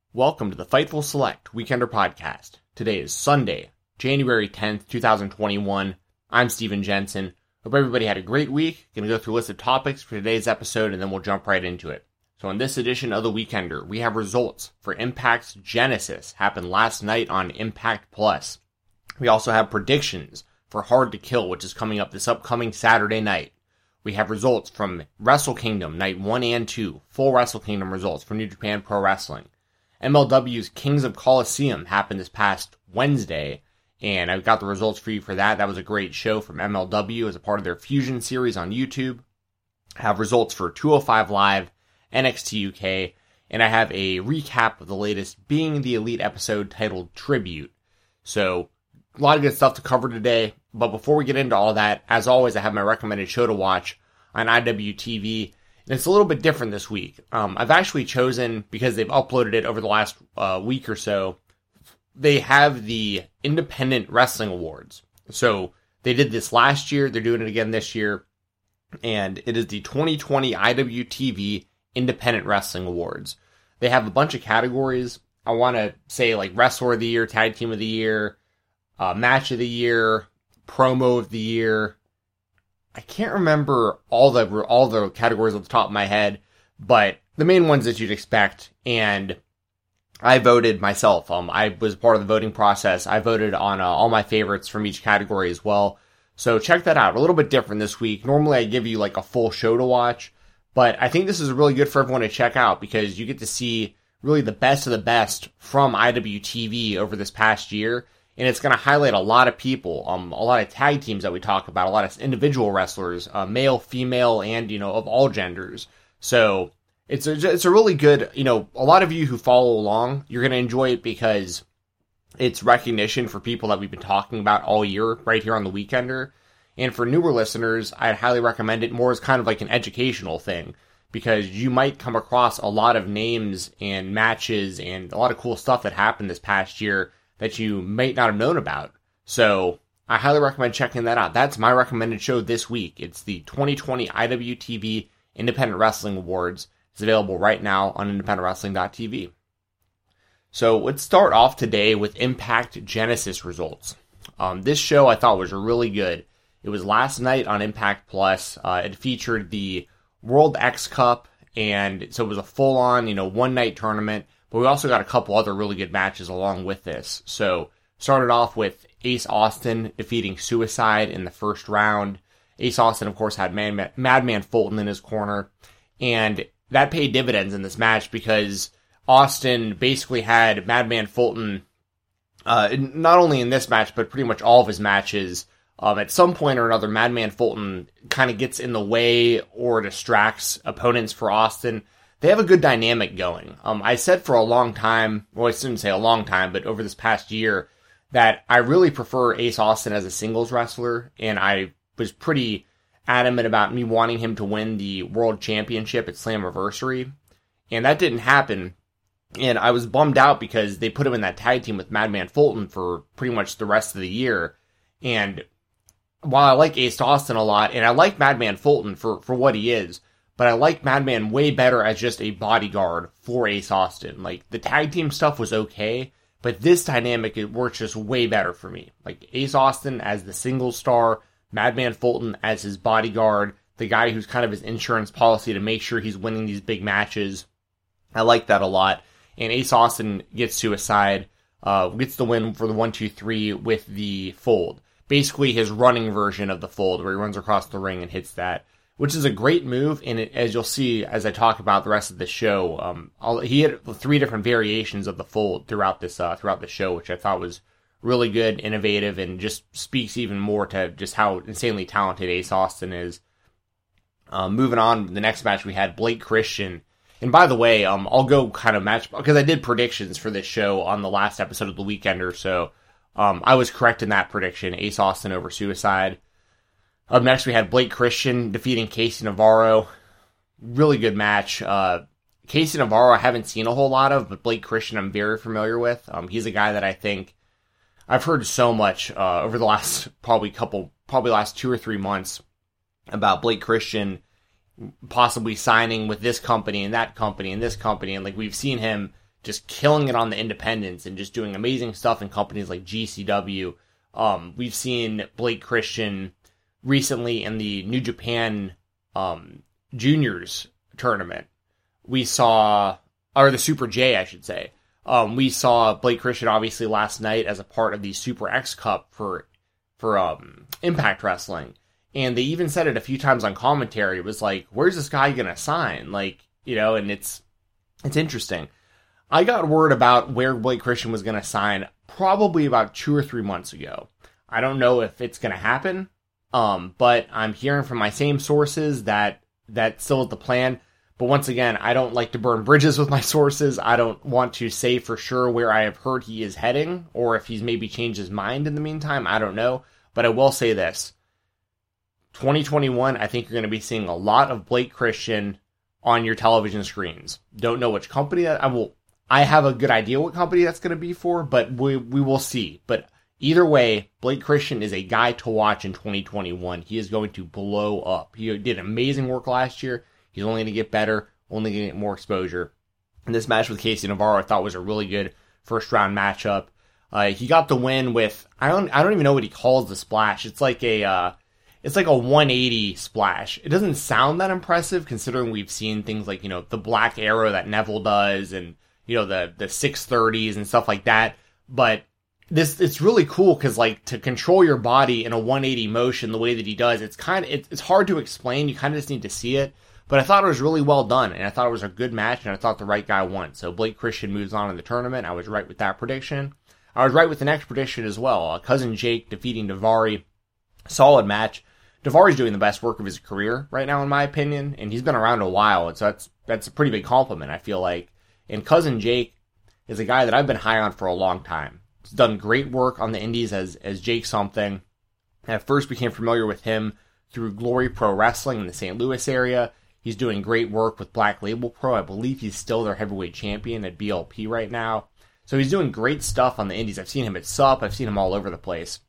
Welcome to the Fightful Select Weekender Podcast. Today is Sunday, January 10th, 2021. I'm Steven Jensen. Hope everybody had a great week. Going to go through a list of topics for today's episode and then we'll jump right into it. So in this edition of the Weekender, we have results for Impact's Genesis, happened last night on Impact Plus. We also have predictions for Hard to Kill, which is coming up this upcoming Saturday night. We have results from Wrestle Kingdom, Night 1 and 2, full Wrestle Kingdom results for New Japan Pro Wrestling. MLW's Kings of Colosseum happened this past Wednesday, and I've got the results for you for that. That was a great show from MLW as a part of their Fusion series on YouTube. I have results for 205 Live, NXT UK, and I have a recap of the latest Being the Elite episode titled Tribute. So, a lot of good stuff to cover today, but before we get into all that, as always, I have my recommended show to watch on IWTV. And it's a little bit different this week. I've actually chosen, because they've uploaded it over the last week or so, they have the Independent Wrestling Awards. So they did this last year, they're doing it again this year, and it is the 2020 IWTV Independent Wrestling Awards. They have a bunch of categories. I want to say like Wrestler of the Year, Tag Team of the Year, Match of the Year, Promo of the Year. I can't remember all the categories off the top of my head, but the main ones that you'd expect, and I voted myself. I was part of the voting process. I voted on all my favorites from each category as well. So check that out. A little bit different this week. Normally I give you like a full show to watch, but I think this is really good for everyone to check out because you get to see really the best of the best from IWTV over this past year. And it's going to highlight a lot of people, a lot of tag teams that we talk about, a lot of individual wrestlers, male, female, and, of all genders. So it's a really good, a lot of you who follow along, you're going to enjoy it because it's recognition for people that we've been talking about all year right here on the Weekender. And for newer listeners, I'd highly recommend it more as kind of like an educational thing because you might come across a lot of names and matches and a lot of cool stuff that happened this past year that you may not have known about. So I highly recommend checking that out. That's my recommended show this week. It's the 2020 IWTV Independent Wrestling Awards. It's available right now on independentwrestling.tv. So let's start off today with Impact Genesis results. This show I thought was really good. It was last night on Impact Plus. It featured the World X Cup, and so it was a full-on, one-night tournament. But we also got a couple other really good matches along with this. So, started off with Ace Austin defeating Suicide in the first round. Ace Austin, of course, had Madman Fulton in his corner. And that paid dividends in this match because Austin basically had Madman Fulton, not only in this match, but pretty much all of his matches. At some point or another, Madman Fulton kind of gets in the way or distracts opponents for Austin. They have a good dynamic going. I said for a long time, well, I shouldn't say a long time, but over this past year, that I really prefer Ace Austin as a singles wrestler, and I was pretty adamant about me wanting him to win the World Championship at Slammiversary, and that didn't happen, and I was bummed out because they put him in that tag team with Madman Fulton for pretty much the rest of the year, and while I like Ace Austin a lot, and I like Madman Fulton for what he is, but I like Madman way better as just a bodyguard for Ace Austin. Like, the tag team stuff was okay, but this dynamic, it works just way better for me. Like, Ace Austin as the single star, Madman Fulton as his bodyguard, the guy who's kind of his insurance policy to make sure he's winning these big matches. I like that a lot. And Ace Austin gets Suicide, gets the win for the 1-2-3 with the fold. Basically his running version of the fold, where he runs across the ring and hits that, which is a great move, and as you'll see as I talk about the rest of the show, he had 3 different variations of the fold throughout the show, which I thought was really good, innovative, and just speaks even more to just how insanely talented Ace Austin is. Moving on, the next match we had Blake Christian, and by the way, I'll go kind of match, because I did predictions for this show on the last episode of the Weekender, so I was correct in that prediction, Ace Austin over Suicide. Up next, we had Blake Christian defeating Casey Navarro. Really good match. Casey Navarro I haven't seen a whole lot of, but Blake Christian I'm very familiar with. He's a guy that I think I've heard so much over the last probably last 2 or 3 months about Blake Christian possibly signing with this company and that company and this company, and like we've seen him just killing it on the independents and just doing amazing stuff in companies like GCW. We've seen Blake Christian recently in the New Japan Juniors tournament. We saw, or the Super J, I should say. We saw Blake Christian obviously last night as a part of the Super X Cup for Impact Wrestling. And they even said it a few times on commentary. It was like, where's this guy going to sign? Like, you know, and it's interesting. I got word about where Blake Christian was going to sign probably about 2 or 3 months ago. I don't know if it's going to happen, but I'm hearing from my same sources that still is the plan. But once again, I don't like to burn bridges with my sources. I don't want to say for sure where I have heard he is heading, or if he's maybe changed his mind in the meantime. I don't know. But I will say this. 2021, I think you're going to be seeing a lot of Blake Christian on your television screens. Don't know which company I have a good idea what company that's going to be for, but we will see. But either way, Blake Christian is a guy to watch in 2021. He is going to blow up. He did amazing work last year. He's only going to get better, only going to get more exposure. And this match with Casey Navarro I thought was a really good first round matchup. He got the win with, I don't even know what he calls the splash. It's like a 180 splash. It doesn't sound that impressive considering we've seen things like, you know, the Black Arrow that Neville does and, you know, the 630s and stuff like that. But it's really cool because, like, to control your body in a 180 motion the way that he does, it's hard to explain. You kind of just need to see it. But I thought it was really well done, and I thought it was a good match, and I thought the right guy won. So Blake Christian moves on in the tournament. I was right with that prediction. I was right with the next prediction as well. Cousin Jake defeating Daivari. Solid match. Daivari is doing the best work of his career right now, in my opinion, and he's been around a while, and so that's a pretty big compliment, I feel like. And Cousin Jake is a guy that I've been high on for a long time. He's done great work on the indies as Jake something. I first became familiar with him through Glory Pro Wrestling in the St. Louis area. He's doing great work with Black Label Pro. I believe he's still their heavyweight champion at BLP right now. So he's doing great stuff on the indies. I've seen him at SUP. I've seen him all over the place.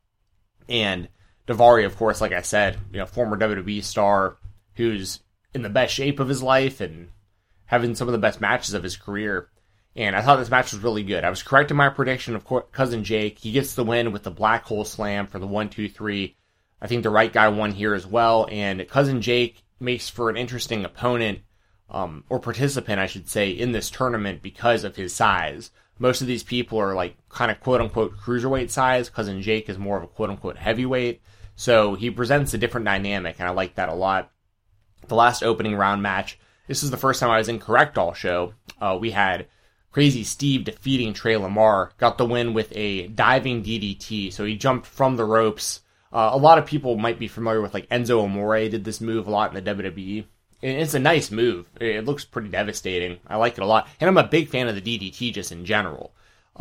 And Daivari, of course, like I said, you know, former WWE star who's in the best shape of his life and having some of the best matches of his career. And I thought this match was really good. I was correct in my prediction of Cousin Jake. He gets the win with the Black Hole Slam for the 1-2-3. I think the right guy won here as well. And Cousin Jake makes for an interesting opponent, or participant, I should say, in this tournament because of his size. Most of these people are like kind of quote-unquote cruiserweight size. Cousin Jake is more of a quote-unquote heavyweight. So he presents a different dynamic, and I like that a lot. The last opening round match, this is the first time I was incorrect all show. We had Crazy Steve defeating Trey Lamar, got the win with a diving DDT. So he jumped from the ropes. A lot of people might be familiar with, like, Enzo Amore did this move a lot in the WWE. And it's a nice move. It looks pretty devastating. I like it a lot. And I'm a big fan of the DDT just in general.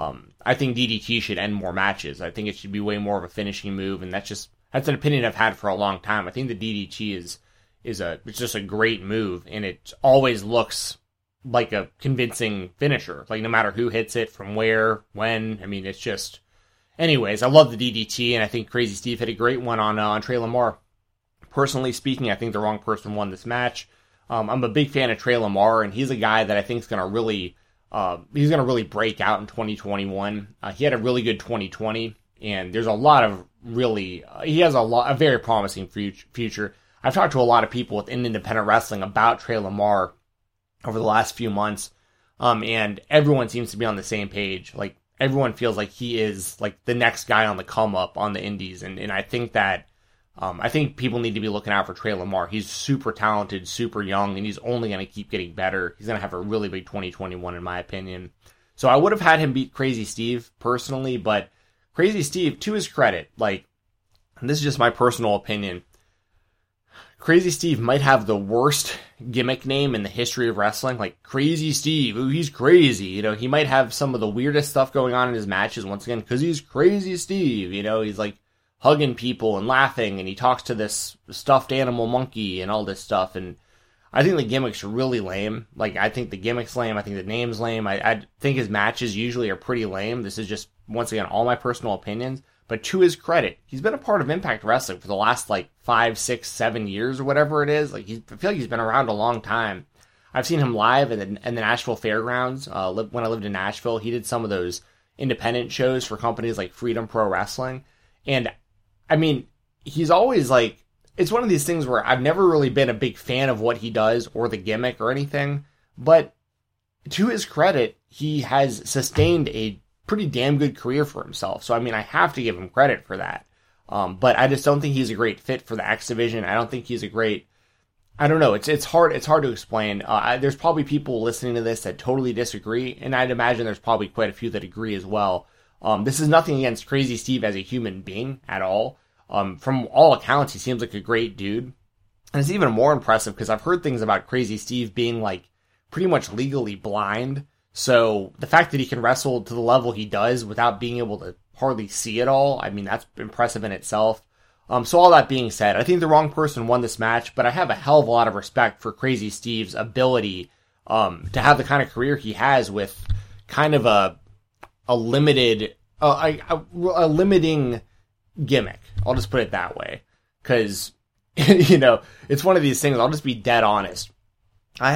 I think DDT should end more matches. I think it should be way more of a finishing move, and that's an opinion I've had for a long time. I think the DDT is it's just a great move, and it always looks like a convincing finisher. Like, no matter who hits it, from where, when, I mean, it's just... Anyways, I love the DDT, and I think Crazy Steve hit a great one on Trey Lamar. Personally speaking, I think the wrong person won this match. I'm a big fan of Trey Lamar, and he's a guy that I think is going to really break out in 2021. He had a really good 2020, and there's a lot of he has a very promising future. I've talked to a lot of people within independent wrestling about Trey Lamar over the last few months, and everyone seems to be on the same page. Like, everyone feels like he is like the next guy on the come up on the indies, and I think that I think people need to be looking out for Trey Lamar. He's super talented, super young, and he's only going to keep getting better. He's going to have a really big 2021 in my opinion. So I would have had him beat Crazy Steve personally, but Crazy Steve, to his credit, like, and this is just my personal opinion, Crazy Steve might have the worst gimmick name in the history of wrestling. Like, Crazy Steve, ooh, he's crazy. You know, he might have some of the weirdest stuff going on in his matches, once again, because he's Crazy Steve. You know, he's like hugging people and laughing, and he talks to this stuffed animal monkey and all this stuff. And I think the gimmick's really lame. Like, I think the gimmick's lame. I think the name's lame. I think his matches usually are pretty lame. This is just, once again, all my personal opinions. But to his credit, he's been a part of Impact Wrestling for the last, like, 5, 6, 7 years or whatever it is. Like, I feel like he's been around a long time. I've seen him live in the Nashville Fairgrounds. When I lived in Nashville, he did some of those independent shows for companies like Freedom Pro Wrestling. And I mean, he's always like, it's one of these things where I've never really been a big fan of what he does or the gimmick or anything, but to his credit, he has sustained a pretty damn good career for himself. So, I mean, I have to give him credit for that. But I just don't think he's a great fit for the X Division. I don't think he's a great, I don't know. It's hard to explain. There's probably people listening to this that totally disagree, and I'd imagine there's probably quite a few that agree as well. This is nothing against Crazy Steve as a human being at all. From all accounts, he seems like a great dude. And it's even more impressive because I've heard things about Crazy Steve being like pretty much legally blind. So the fact that he can wrestle to the level he does without being able to hardly see it all, I mean, that's impressive in itself. So all that being said, I think the wrong person won this match, but I have a hell of a lot of respect for Crazy Steve's ability to have the kind of career he has with kind of a limited, a limiting gimmick. I'll just put it that way. Because, you know, it's one of these things, I'll just be dead honest. I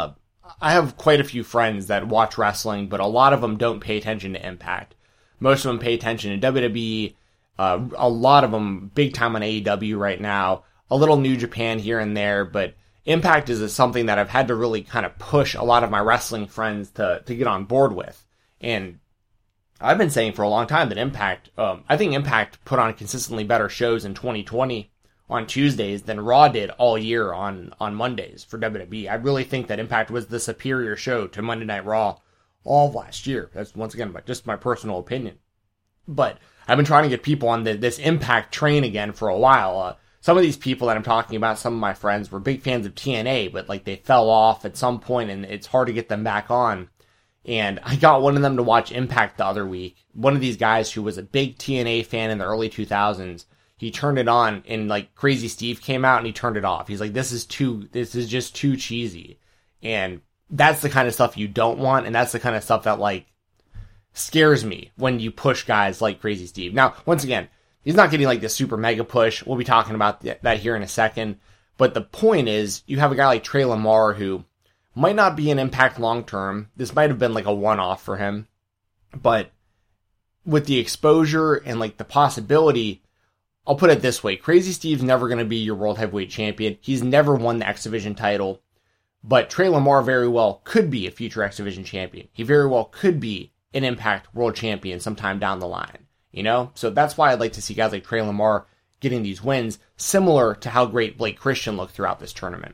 have quite a few friends that watch wrestling, but a lot of them don't pay attention to Impact. Most of them pay attention to WWE. A lot of them big time on AEW right now. A little New Japan here and there, but Impact is something that I've had to really kind of push a lot of my wrestling friends to get on board with. And I've been saying for a long time that I think Impact put on consistently better shows in 2020 on Tuesdays than Raw did all year on Mondays for WWE. I really think that Impact was the superior show to Monday Night Raw all of last year. That's, once again, just my personal opinion. But I've been trying to get people on this Impact train again for a while. Some of these people that I'm talking about, some of my friends, were big fans of TNA, but like they fell off at some point and it's hard to get them back on. And I got one of them to watch Impact the other week. One of these guys who was a big TNA fan in the early 2000s, he turned it on and like Crazy Steve came out and he turned it off. He's like, this is just too cheesy. And that's the kind of stuff you don't want. And that's the kind of stuff that like scares me when you push guys like Crazy Steve. Now, once again, he's not getting like this super mega push. We'll be talking about that here in a second. But the point is, you have a guy like Trey Lamar who might not be an Impact long term. This might have been like a one-off for him. But with the exposure and like the possibility, I'll put it this way. Crazy Steve's never going to be your World Heavyweight Champion. He's never won the X Division title. But Trey Lamar very well could be a future X Division champion. He very well could be an Impact World Champion sometime down the line. You know? So that's why I'd like to see guys like Trey Lamar getting these wins, similar to how great Blake Christian looked throughout this tournament.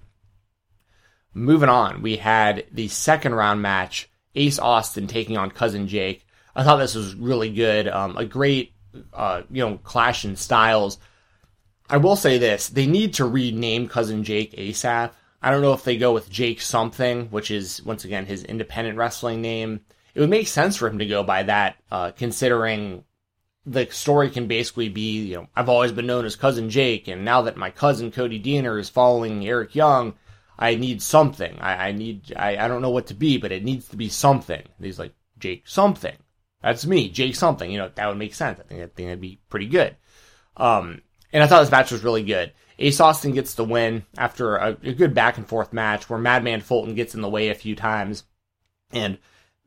Moving on, we had the second round match, Ace Austin taking on Cousin Jake. I thought this was really good. A great, clash in styles. I will say this, they need to rename Cousin Jake ASAP. I don't know if they go with Jake something, which is, once again, his independent wrestling name. It would make sense for him to go by that, considering the story can basically be, I've always been known as Cousin Jake, and now that my cousin Cody Deaner is following Eric Young, I need something. I don't know what to be, but it needs to be something. And he's like, Jake something. That's me, Jake something. That would make sense. I think that'd be pretty good. And I thought this match was really good. Ace Austin gets the win after a good back and forth match where Madman Fulton gets in the way a few times. And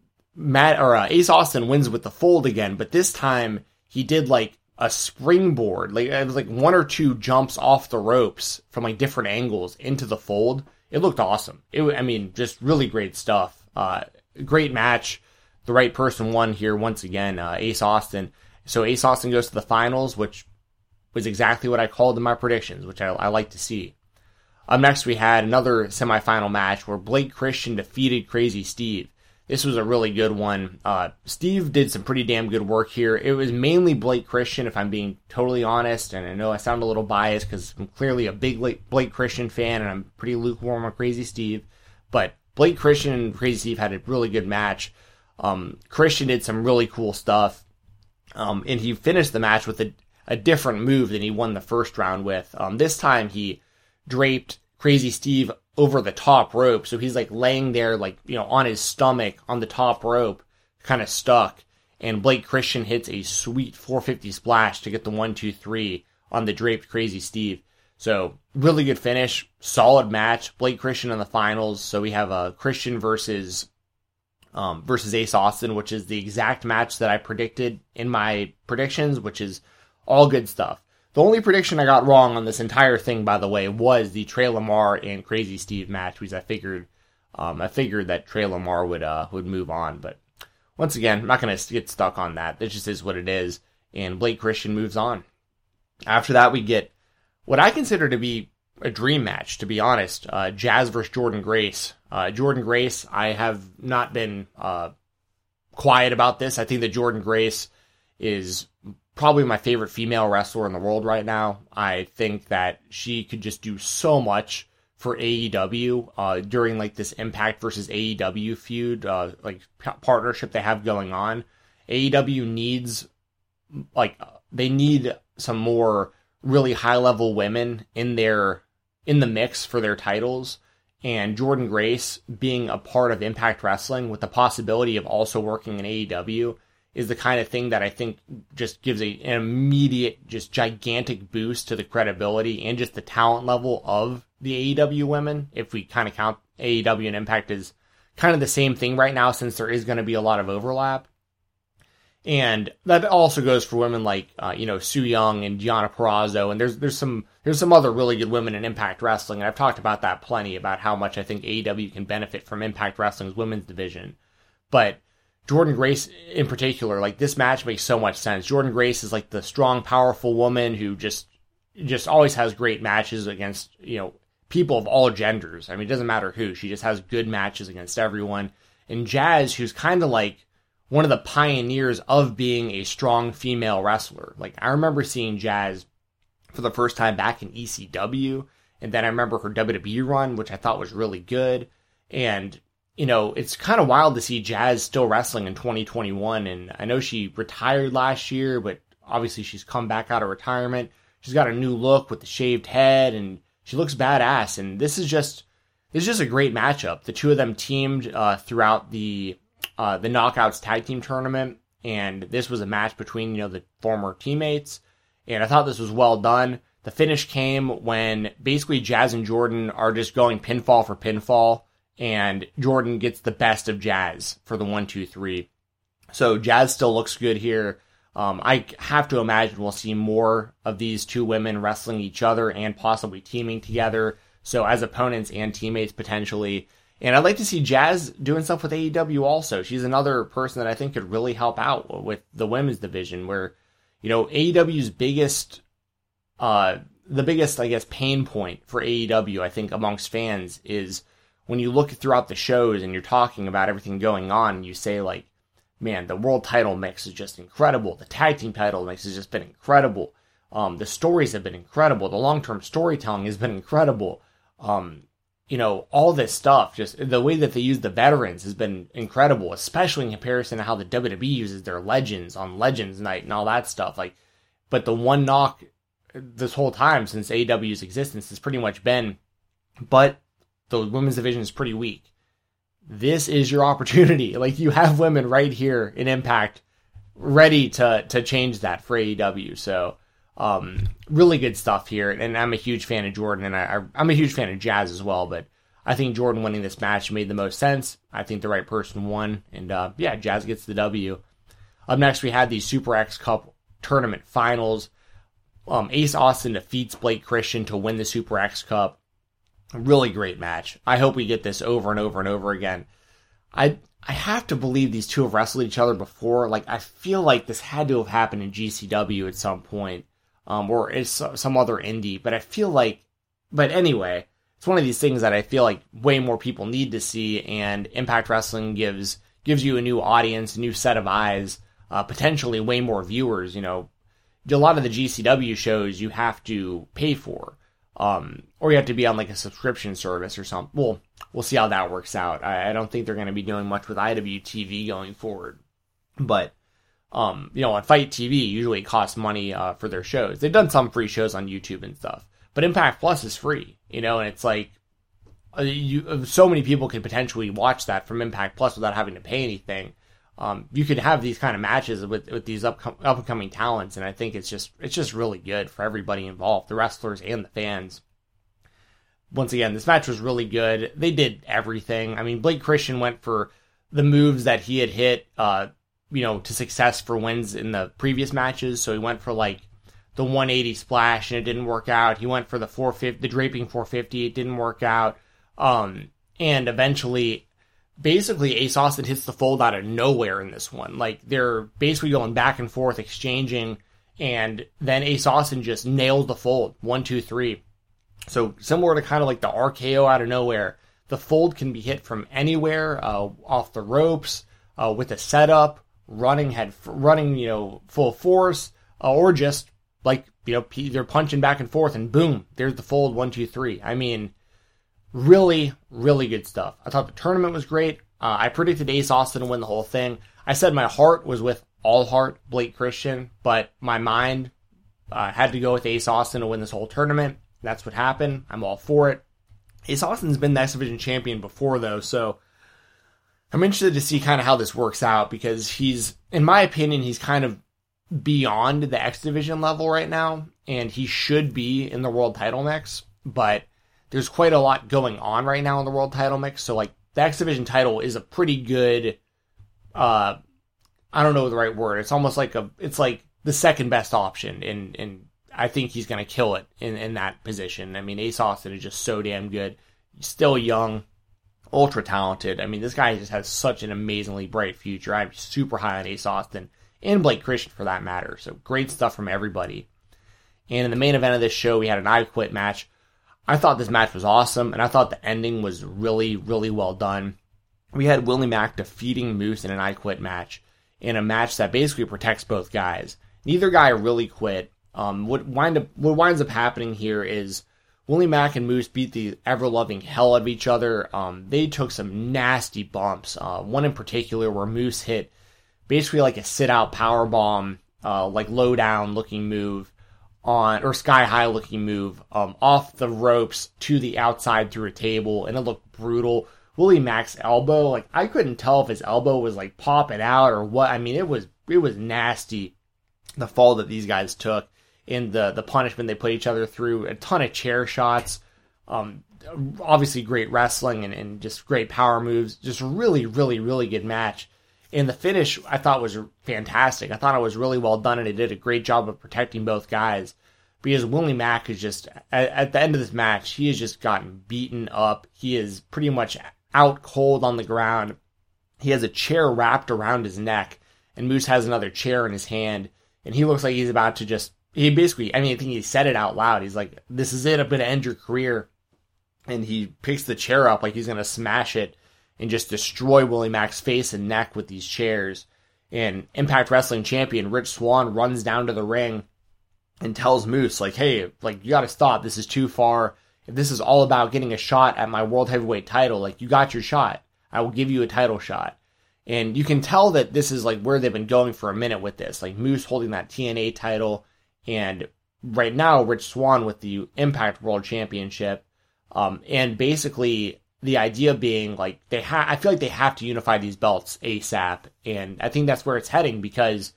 Ace Austin wins with the fold again, but this time he did like a springboard. Like it was like one or two jumps off the ropes from like different angles into the fold. It looked awesome. Just really great stuff. Great match. The right person won here once again, Ace Austin. So Ace Austin goes to the finals, which was exactly what I called in my predictions, which I like to see. Up next, we had another semifinal match where Blake Christian defeated Crazy Steve. This was a really good one. Steve did some pretty damn good work here. It was mainly Blake Christian, if I'm being totally honest, and I know I sound a little biased because I'm clearly a big Blake Christian fan, and I'm pretty lukewarm on Crazy Steve. But Blake Christian and Crazy Steve had a really good match. Christian did some really cool stuff, and he finished the match with a different move than he won the first round with. This time he draped Crazy Steve over the top rope, so he's like laying there on his stomach on the top rope, kind of stuck, and Blake Christian hits a sweet 450 splash to get the 1-2-3 on the draped Crazy Steve. So really good finish, solid match. Blake Christian in the finals. So we have Christian versus Ace Austin, which is the exact match that I predicted in my predictions, which is all good stuff. The only prediction I got wrong on this entire thing, by the way, was the Trey Lamar and Crazy Steve match, because I figured that Trey Lamar would move on. But once again, I'm not going to get stuck on that. It just is what it is. And Blake Christian moves on. After that, we get what I consider to be a dream match, to be honest. Jazz versus Jordynne Grace. Jordynne Grace, I have not been quiet about this. I think that Jordynne Grace is probably my favorite female wrestler in the world right now. I think that she could just do so much for AEW during like this Impact versus AEW feud, partnership they have going on. AEW needs, they need some more really high level women in the mix for their titles. And Jordynne Grace being a part of Impact Wrestling with the possibility of also working in AEW is the kind of thing that I think just gives an immediate, just gigantic boost to the credibility and just the talent level of the AEW women. If we kind of count AEW and Impact as kind of the same thing right now, since there is going to be a lot of overlap. And that also goes for women like, Su Yung and Gianna Purrazzo. And there's some other really good women in Impact Wrestling. And I've talked about that plenty, about how much I think AEW can benefit from Impact Wrestling's women's division. But Jordynne Grace in particular, like, this match makes so much sense. Jordynne Grace is like the strong, powerful woman who just always has great matches against, people of all genders. I mean, it doesn't matter who. She just has good matches against everyone. And Jazz, who's kind of like one of the pioneers of being a strong female wrestler. Like, I remember seeing Jazz for the first time back in ECW, and then I remember her WWE run, which I thought was really good. And, it's kind of wild to see Jazz still wrestling in 2021, and I know she retired last year, but obviously she's come back out of retirement. She's got a new look with the shaved head, and she looks badass, and this is just a great matchup. The two of them teamed throughout the Knockouts Tag Team Tournament, and this was a match between, the former teammates, and I thought this was well done. The finish came when basically Jazz and Jordynne are just going pinfall for pinfall, and Jordynne gets the best of Jazz for the 1-2-3. So Jazz still looks good here. I have to imagine we'll see more of these two women wrestling each other and possibly teaming together, so as opponents and teammates potentially. And I'd like to see Jazz doing stuff with AEW also. She's another person that I think could really help out with the women's division, where, AEW's biggest, I guess, pain point for AEW, I think, amongst fans is when you look throughout the shows and you're talking about everything going on, and you say, like, man, the world title mix is just incredible. The tag team title mix has just been incredible. The stories have been incredible. The long-term storytelling has been incredible. All this stuff, just the way that they use the veterans has been incredible, especially in comparison to how the WWE uses their legends on Legends Night and all that stuff. But the one knock this whole time since AEW's existence has pretty much been, but the women's division is pretty weak. This is your opportunity. Like, you have women right here in Impact ready to change that for AEW. So, really good stuff here, and I'm a huge fan of Jordynne, and I'm a huge fan of Jazz as well, but I think Jordynne winning this match made the most sense. I think the right person won, and Jazz gets the W. Up next, we had the Super X Cup Tournament Finals. Ace Austin defeats Blake Christian to win the Super X Cup. A really great match. I hope we get this over and over and over again. I have to believe these two have wrestled each other before. Like, I feel like this had to have happened in GCW at some point. Or it's some other indie, but anyway, it's one of these things that I feel like way more people need to see, and Impact Wrestling gives you a new audience, a new set of eyes, potentially way more viewers. A lot of the GCW shows you have to pay for, or you have to be on like a subscription service or something. Well, we'll see how that works out. I don't think they're going to be doing much with IWTV going forward, but on Fight TV, usually it costs money for their shows. They've done some free shows on YouTube and stuff, but Impact Plus is free, and it's like so many people could potentially watch that from Impact Plus without having to pay anything. You could have these kind of matches with these up and coming talents, and I think it's just really good for everybody involved, the wrestlers and the fans. Once again, this match was really good. They did everything. I mean, Blake Christian went for the moves that he had hit, to success for wins in the previous matches. So he went for like the 180 splash and it didn't work out. He went for the 450, the draping 450. It didn't work out. And eventually, basically, Ace Austin hits the fold out of nowhere in this one. Like, they're basically going back and forth, exchanging, and then Ace Austin just nails the fold. 1, 2, 3. So similar to kind of like the RKO out of nowhere, the fold can be hit from anywhere, off the ropes, with a setup, running full force, or just like, they're punching back and forth and boom, there's the fold. 1, 2, 3. I mean, really, really good stuff. I thought the tournament was great. I predicted Ace Austin to win the whole thing. I said my heart was with All Heart, Blake Christian, but my mind had to go with Ace Austin to win this whole tournament. That's what happened. I'm all for it. Ace Austin's been the X Division champion before, though, so I'm interested to see kind of how this works out, because he's, in my opinion, he's kind of beyond the X Division level right now, and he should be in the world title mix, but there's quite a lot going on right now in the world title mix, so like the X Division title is a pretty good, I don't know the right word, it's almost like it's like the second best option, and I think he's going to kill it in that position. I mean, Ace Austin is just so damn good. He's still young, ultra talented. I mean, this guy just has such an amazingly bright future. I'm super high on Ace Austin, and Blake Christian for that matter. So great stuff from everybody. And in the main event of this show, we had an I Quit match. I thought this match was awesome, and I thought the ending was really, really well done. We had Willie Mack defeating Moose in an I Quit match, in a match that basically protects both guys. Neither guy really quit. What winds up happening here is Willie Mack and Moose beat the ever-loving hell out of each other. They took some nasty bumps. One in particular where Moose hit basically like a sit-out powerbomb, like low-down looking move or sky-high looking move, off the ropes to the outside through a table, and it looked brutal. Willie Mack's elbow, like, I couldn't tell if his elbow was like popping out or what. I mean, it was nasty, the fall that these guys took. In the punishment they put each other through, a ton of chair shots, obviously great wrestling and just great power moves, just really, really, really good match. And the finish I thought was fantastic. I thought it was really well done, and it did a great job of protecting both guys, because Willie Mack is just, at the end of this match, he has just gotten beaten up. He is pretty much out cold on the ground. He has a chair wrapped around his neck, and Moose has another chair in his hand, and he looks like he's about to just, he basically, I think he said it out loud. He's like, this is it, I'm going to end your career. And he picks the chair up like he's going to smash it and just destroy Willie Mack's face and neck with these chairs. And Impact Wrestling champion Rich Swann runs down to the ring and tells Moose, like, hey, like, you got to stop. This is too far. If this is all about getting a shot at my World Heavyweight title, like, you got your shot. I will give you a title shot. And you can tell that this is like where they've been going for a minute with this. Like Moose holding that TNA title, and right now Rich Swann with the Impact World Championship. And basically the idea being like I feel like they have to unify these belts ASAP, and I think that's where it's heading, because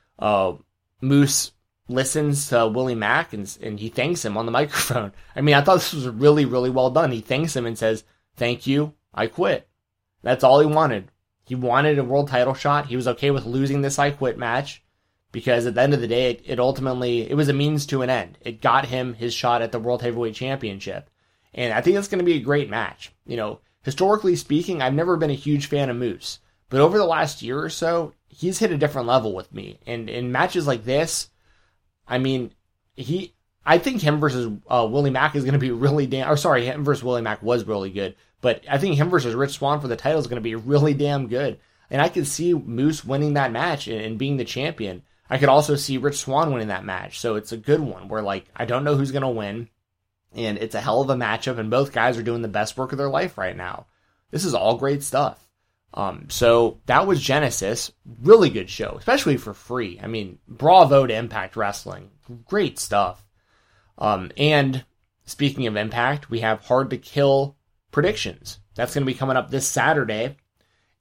Moose listens to Willie Mack and he thanks him on the microphone. I mean, I thought this was really, really well done. He thanks him and says, "Thank you, I quit." That's all he wanted. He wanted a world title shot. He was okay with losing this I Quit match, because at the end of the day, it ultimately, it was a means to an end. It got him his shot at the World Heavyweight Championship. And I think it's going to be a great match. You know, historically speaking, I've never been a huge fan of Moose, but over the last year or so, he's hit a different level with me. And in matches like this, I mean, I think him versus Willie Mack is going to be really him versus Willie Mack was really good, but I think him versus Rich Swann for the title is going to be really damn good. And I could see Moose winning that match and being the champion. I could also see Rich Swann winning that match. So it's a good one where, like, I don't know who's going to win, and it's a hell of a matchup, and both guys are doing the best work of their life right now. This is all great stuff. So that was Genesis. Really good show, especially for free. I mean, bravo to Impact Wrestling. Great stuff. And speaking of Impact, we have Hard to Kill predictions. That's going to be coming up this Saturday.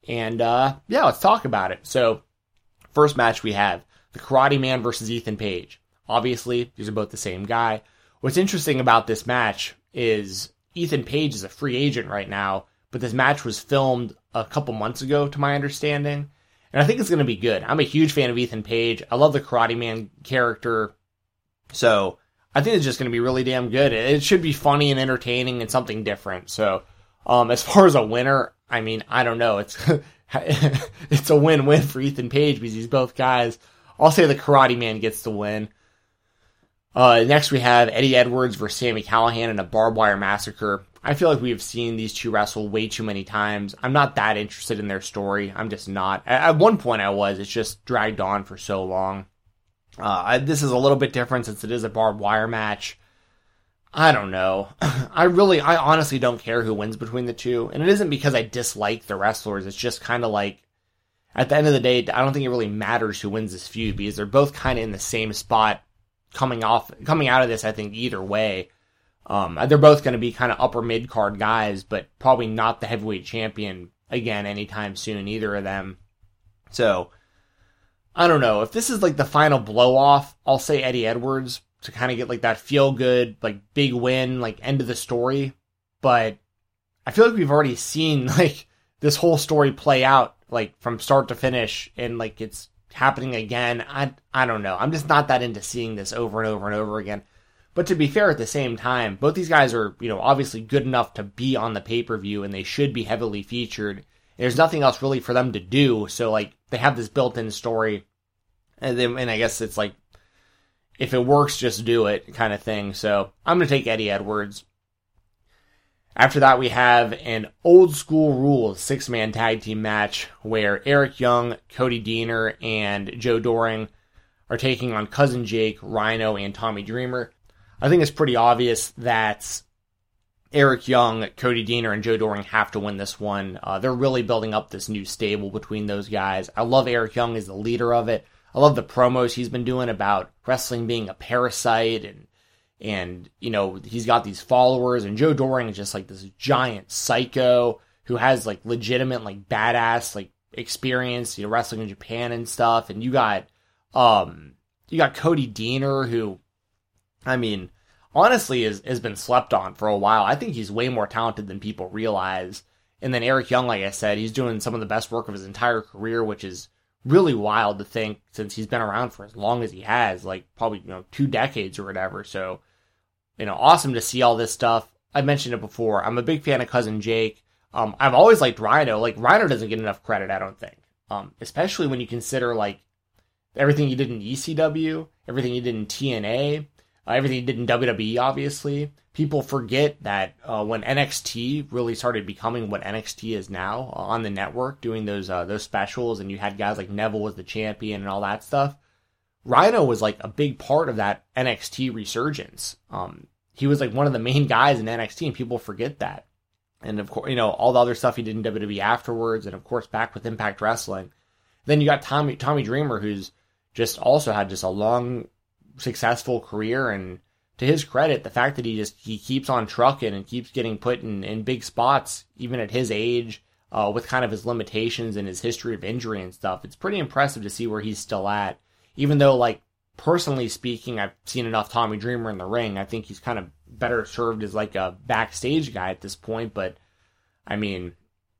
And yeah, let's talk about it. So, first match we have the Karate Man versus Ethan Page. Obviously, these are both the same guy. What's interesting about this match is Ethan Page is a free agent right now, but this match was filmed a couple months ago, to my understanding. And I think it's going to be good. I'm a huge fan of Ethan Page. I love the Karate Man character. So I think it's just going to be really damn good. It should be funny and entertaining and something different. So as far as a winner, I mean, I don't know. It's it's a win-win for Ethan Page because he's both guys. I'll say the Karate Man gets the win. Next we have Eddie Edwards versus Sami Callihan in a barbed wire massacre. I feel like we have seen these two wrestle way too many times. I'm not that interested in their story. I'm just not. At one point I was. It's just dragged on for so long. This is a little bit different since it is a barbed wire match. I don't know. I honestly don't care who wins between the two. And it isn't because I dislike the wrestlers. It's just kind of like, at the end of the day, I don't think it really matters who wins this feud because they're both kind of in the same spot coming out of this, I think, either way. They're both going to be kind of upper mid-card guys, but probably not the heavyweight champion again anytime soon, either of them. So, I don't know. If this is like the final blow-off, I'll say Eddie Edwards to kind of get like that feel-good, like big win, like end of the story. But I feel like we've already seen like this whole story play out like from start to finish, and like it's happening again. I don't know. I'm just not that into seeing this over and over and over again. But to be fair, at the same time, both these guys are, obviously good enough to be on the pay-per-view, and they should be heavily featured. There's nothing else really for them to do, so, like, they have this built-in story, and I guess it's like, if it works, just do it, kind of thing. So, I'm going to take Eddie Edwards. After that, we have an old school rules 6-man tag team match, where Eric Young, Cody Deaner, and Joe Doring are taking on Cousin Jake, Rhino, and Tommy Dreamer. I think it's pretty obvious that Eric Young, Cody Deaner, and Joe Doring have to win this one. They're really building up this new stable between those guys. I love Eric Young as the leader of it. I love the promos he's been doing about wrestling being a parasite, and he's got these followers, and Joe Doring is just like this giant psycho who has like legitimate like badass like experience, wrestling in Japan and stuff. And you got Cody Deaner, who, I mean, honestly has been slept on for a while. I think he's way more talented than people realize. And then Eric Young, like I said, he's doing some of the best work of his entire career, which is really wild to think since he's been around for as long as he has, like probably, 2 decades or whatever. So, awesome to see all this stuff. I mentioned it before. I'm a big fan of Cousin Jake. I've always liked Rhino. Like, Rhino doesn't get enough credit, I don't think. Especially when you consider, like, everything he did in ECW, everything he did in TNA, everything he did in WWE, obviously. People forget that when NXT really started becoming what NXT is now on the network, doing those specials, and you had guys like Neville was the champion and all that stuff, Rhino was like a big part of that NXT resurgence. He was like one of the main guys in NXT, and people forget that. And of course, all the other stuff he did in WWE afterwards, and of course back with Impact Wrestling. Then you got Tommy Dreamer, who's just also had just a long, successful career, and to his credit, the fact that he keeps on trucking and keeps getting put in big spots, even at his age, with kind of his limitations and his history of injury and stuff, it's pretty impressive to see where he's still at. Even though, like, personally speaking, I've seen enough Tommy Dreamer in the ring. I think he's kind of better served as like a backstage guy at this point, but I mean,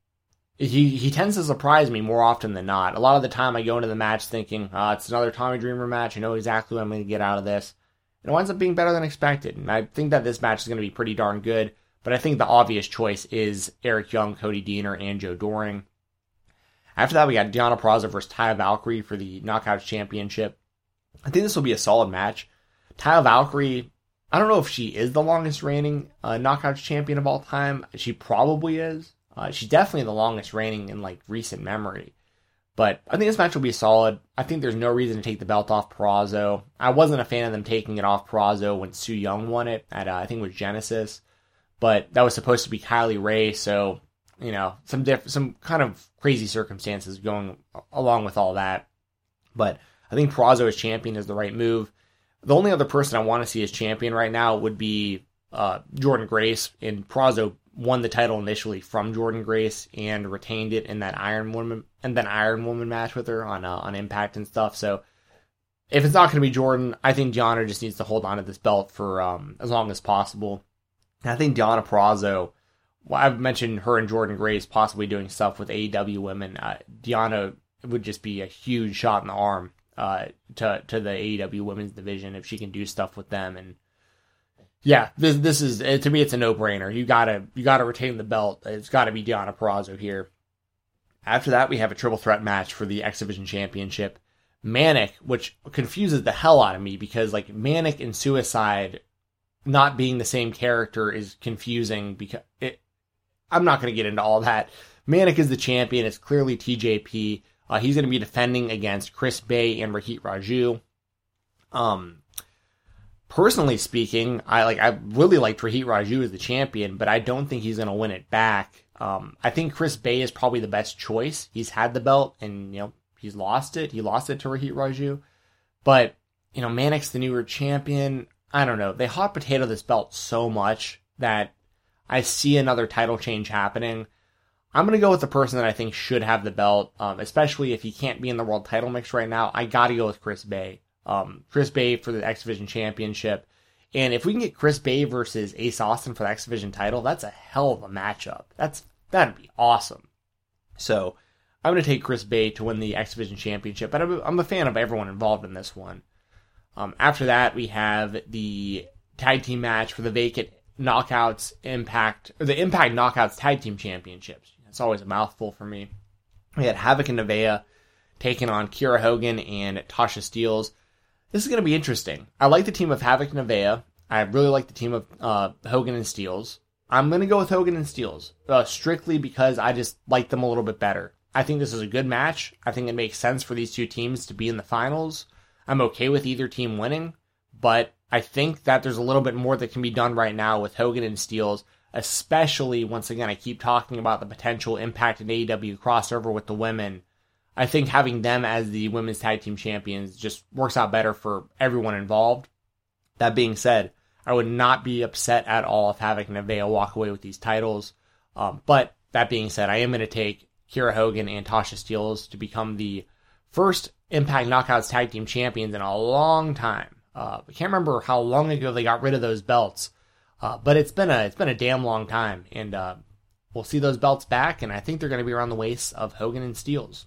he tends to surprise me more often than not. A lot of the time I go into the match thinking, it's another Tommy Dreamer match. I know exactly what I'm going to get out of this. And it winds up being better than expected. And I think that this match is going to be pretty darn good, but I think the obvious choice is Eric Young, Cody Deaner, and Joe Doring. After that, we got Deonna Purrazzo versus Taya Valkyrie for the Knockouts Championship. I think this will be a solid match. Taya Valkyrie, I don't know if she is the longest reigning Knockouts champion of all time. She probably is. She's definitely the longest reigning in like recent memory. But I think this match will be solid. I think there's no reason to take the belt off Purrazzo. I wasn't a fan of them taking it off Purrazzo when Su Yung won it at, I think it was Genesis. But that was supposed to be Kylie Ray, so, some kind of crazy circumstances going along with all that. But I think Purrazzo as champion is the right move. The only other person I want to see as champion right now would be Jordynne Grace, and Purrazzo won the title initially from Jordynne Grace and retained it in that Iron Woman match with her on Impact and stuff. So if it's not going to be Jordynne, I think Deonna just needs to hold on to this belt for as long as possible. And I think Deonna Purrazzo, I've mentioned her and Jordynne Grace possibly doing stuff with AEW women. Deonna would just be a huge shot in the arm to the AEW women's division if she can do stuff with them. And yeah, this is, to me, it's a no-brainer. You gotta retain the belt. It's got to be Deonna Purrazzo here. After that, we have a triple threat match for the X Division Championship. Manic, which confuses the hell out of me because like Manic and Suicide not being the same character is confusing because I'm not going to get into all that. Manic is the champion. It's clearly TJP. He's going to be defending against Chris Bay and Rohit Raju. Personally speaking, I really liked Rohit Raju as the champion, but I don't think he's going to win it back. I think Chris Bay is probably the best choice. He's had the belt and, he's lost it. He lost it to Rohit Raju. But, Manic's the newer champion. I don't know. They hot potato this belt so much that I see another title change happening. I'm going to go with the person that I think should have the belt, especially if he can't be in the world title mix right now. I got to go with Chris Bay. Chris Bay for the X Division Championship. And if we can get Chris Bay versus Ace Austin for the X Division title, that's a hell of a matchup. That'd be awesome. So I'm going to take Chris Bay to win the X Division Championship, but I'm a fan of everyone involved in this one. After that, we have the tag team match for the vacant Knockouts Impact Knockouts Tag Team Championships. It's always a mouthful for me. We had Havoc and Nevaeh taking on Kiera Hogan and Tasha Steelz. This is going to be interesting. I like the team of Havoc and Nevaeh. I really like the team of Hogan and Steelz. I'm going to go with Hogan and Steelz, strictly because I just like them a little bit better. I think this is a good match. I think it makes sense for these two teams to be in the finals. I'm okay with either team winning, but I think that there's a little bit more that can be done right now with Hogan and Steelz, especially, once again, I keep talking about the potential Impact and AEW crossover with the women. I think having them as the women's tag team champions just works out better for everyone involved. That being said, I would not be upset at all if Havoc and Nevaeh walk away with these titles. But that being said, I am going to take Kiera Hogan and Tasha Steelz to become the first Impact Knockouts tag team champions in a long time. I can't remember how long ago they got rid of those belts, but it's been a damn long time, and we'll see those belts back, and I think they're going to be around the waists of Hogan and Steelz.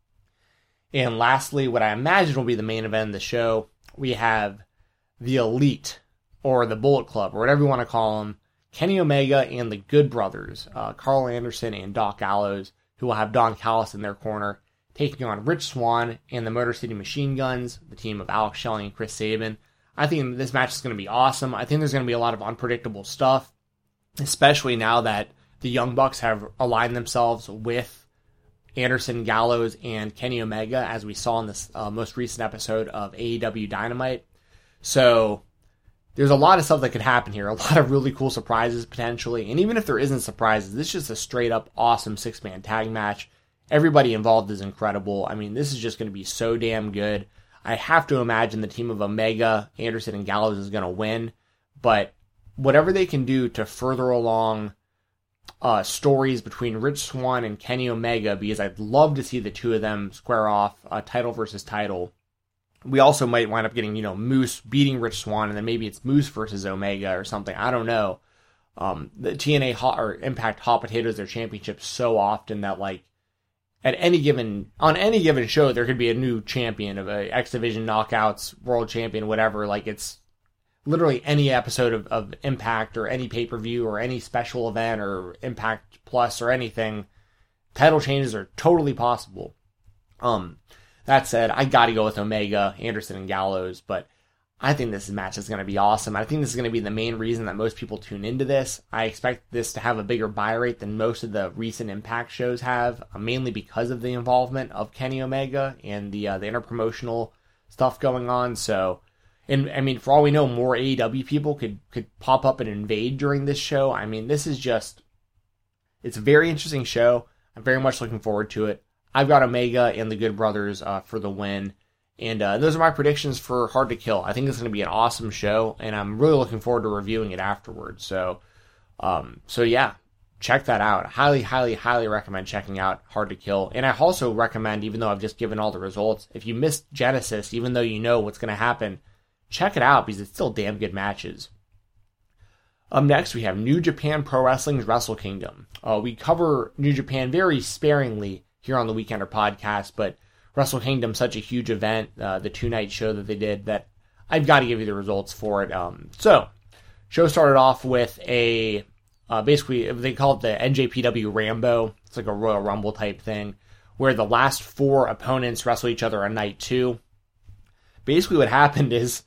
And lastly, what I imagine will be the main event of the show, we have the Elite, or the Bullet Club, or whatever you want to call them, Kenny Omega and the Good Brothers, Carl Anderson and Doc Gallows, who will have Don Callis in their corner, taking on Rich Swann and the Motor City Machine Guns, the team of Alex Shelley and Chris Sabin. I think this match is going to be awesome. I think there's going to be a lot of unpredictable stuff, especially now that the Young Bucks have aligned themselves with Anderson, Gallows, and Kenny Omega, as we saw in this most recent episode of AEW Dynamite. So there's a lot of stuff that could happen here, a lot of really cool surprises potentially, and even if there isn't surprises, this is just a straight up awesome six-man tag match. Everybody involved is incredible. I mean, this is just going to be so damn good. I have to imagine the team of Omega, Anderson, and Gallows is going to win, but whatever they can do to further along stories between Rich Swann and Kenny Omega, because I'd love to see the two of them square off title versus title. We also might wind up getting, Moose beating Rich Swann, and then maybe it's Moose versus Omega or something. I don't know. The TNA or Impact hot potatoes their championships so often that, like, on any given show, there could be a new champion of a X Division Knockouts world champion, whatever. Like, it's literally any episode of Impact or any pay-per-view or any special event or Impact Plus or anything. Title changes are totally possible. That said, I gotta go with Omega, Anderson, and Gallows, but I think this match is going to be awesome. I think this is going to be the main reason that most people tune into this. I expect this to have a bigger buy rate than most of the recent Impact shows have, mainly because of the involvement of Kenny Omega and the interpromotional stuff going on. So, and I mean, for all we know, more AEW people could pop up and invade during this show. I mean, it's a very interesting show. I'm very much looking forward to it. I've got Omega and the Good Brothers for the win. And those are my predictions for Hard to Kill. I think it's going to be an awesome show, and I'm really looking forward to reviewing it afterwards. So yeah, check that out. Highly, highly, highly recommend checking out Hard to Kill. And I also recommend, even though I've just given all the results, if you missed Genesis, even though you know what's going to happen, check it out because it's still damn good matches. Up next, we have New Japan Pro Wrestling's Wrestle Kingdom. We cover New Japan very sparingly here on the Weekender podcast, but Wrestle Kingdom, such a huge event, the 2-night show that they did, that I've got to give you the results for it. So, show started off with a, basically, they call it the NJPW Rambo. It's like a Royal Rumble type thing, where the last 4 opponents wrestle each other on night 2. Basically, what happened is,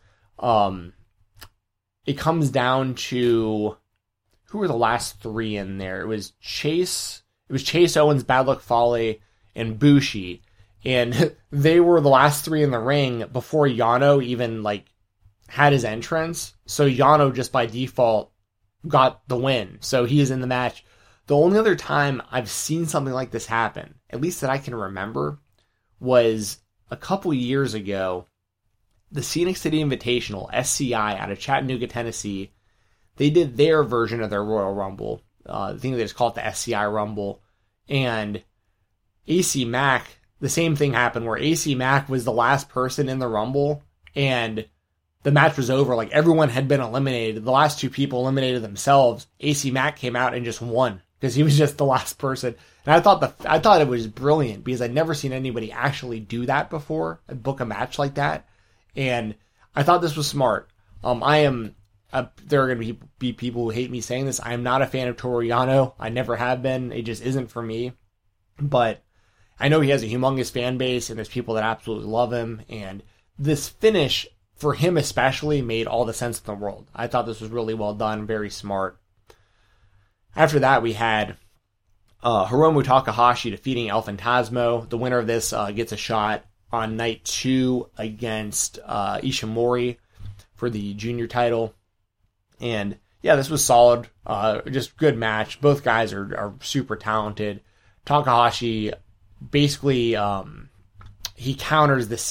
it comes down to, who were the last 3 in there? It was Chase Owens, Bad Luck Fale, and Bushi. And they were the last 3 in the ring before Yano even, had his entrance. So Yano, just by default, got the win. So he is in the match. The only other time I've seen something like this happen, at least that I can remember, was a couple years ago. The Scenic City Invitational, SCI, out of Chattanooga, Tennessee, they did their version of their Royal Rumble. I think they just call it the SCI Rumble. And AC Mack, the same thing happened where AC Mack was the last person in the Rumble, and the match was over. Everyone had been eliminated. The last 2 people eliminated themselves. AC Mack came out and just won because he was just the last person. And I thought it was brilliant because I'd never seen anybody actually do that before, book a match like that. And I thought this was smart. There are going to be people who hate me saying this. I am not a fan of Toru Yano. I never have been. It just isn't for me. But I know he has a humongous fan base, and there's people that absolutely love him. And this finish, for him especially, made all the sense in the world. I thought this was really well done, very smart. After that, we had Hiromu Takahashi defeating El Phantasmo. The winner of this gets a shot on night 2 against Ishimori for the junior title. And yeah, this was solid. Just good match. Both guys are super talented. Takahashi basically he counters the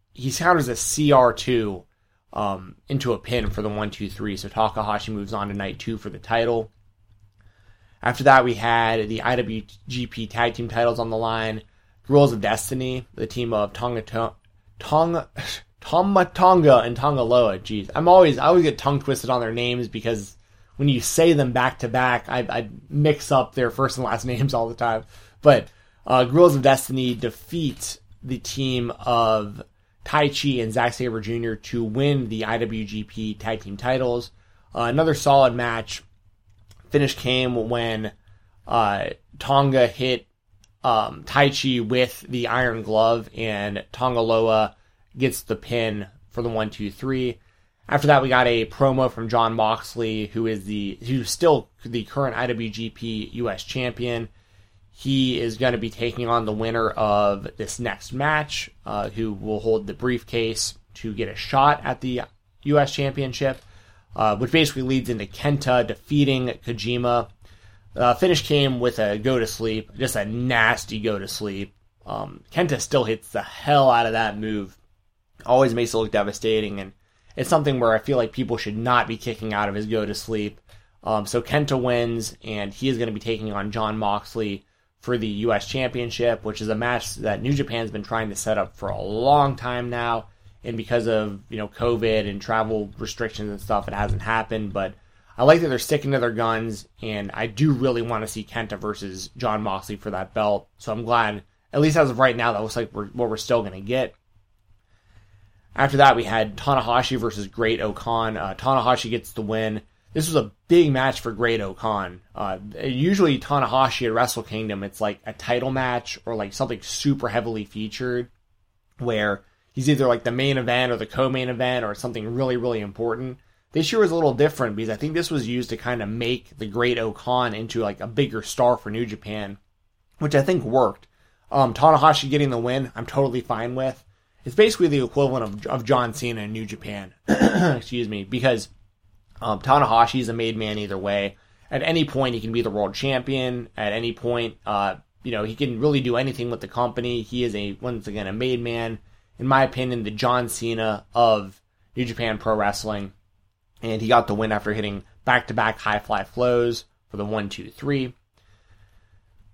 CR2 into a pin for the 1-2-3. So Takahashi moves on to night 2 for the title. After that, we had the IWGP Tag Team titles on the line. Rules of Destiny, the team of Tama Tonga and Tonga Loa. Jeez, I always get tongue twisted on their names because when you say them back to back, I mix up their first and last names all the time. But Rules of Destiny defeat the team of Taichi and Zack Sabre Jr. to win the IWGP Tag Team titles. Another solid match. Finish came when Tonga hit Taichi with the Iron Glove, and Tonga Loa gets the pin for the 1-2-3. After that, we got a promo from Jon Moxley, who's still the current IWGP US champion. He is going to be taking on the winner of this next match, who will hold the briefcase to get a shot at the US championship, which basically leads into Kenta defeating Kojima. Finish came with a go to sleep, just a nasty go to sleep. Kenta still hits the hell out of that move. Always makes it look devastating, and it's something where I feel like people should not be kicking out of his go to sleep. So Kenta wins, and he is going to be taking on Jon Moxley for the U.S. Championship, which is a match that New Japan's been trying to set up for a long time now. And because of COVID and travel restrictions and stuff, it hasn't happened. But I like that they're sticking to their guns, and I do really want to see Kenta versus Jon Moxley for that belt. So I'm glad, at least as of right now, that looks like what we're still going to get. After that, we had Tanahashi versus Great-O-Khan. Tanahashi gets the win. This was a big match for Great-O-Khan. Usually Tanahashi at Wrestle Kingdom, it's like a title match or like something super heavily featured where he's either like the main event or the co-main event or something really, really important. This year was a little different because I think this was used to kind of make the Great-O-Khan into like a bigger star for New Japan, which I think worked. Tanahashi getting the win, I'm totally fine with. It's basically the equivalent of John Cena in New Japan. Excuse me, because Tanahashi is a made man either way. At any point, he can be the world champion. At any point, he can really do anything with the company. He is once again a made man. In my opinion, the John Cena of New Japan Pro Wrestling. And he got the win after hitting back-to-back high fly flows for the 1-2-3.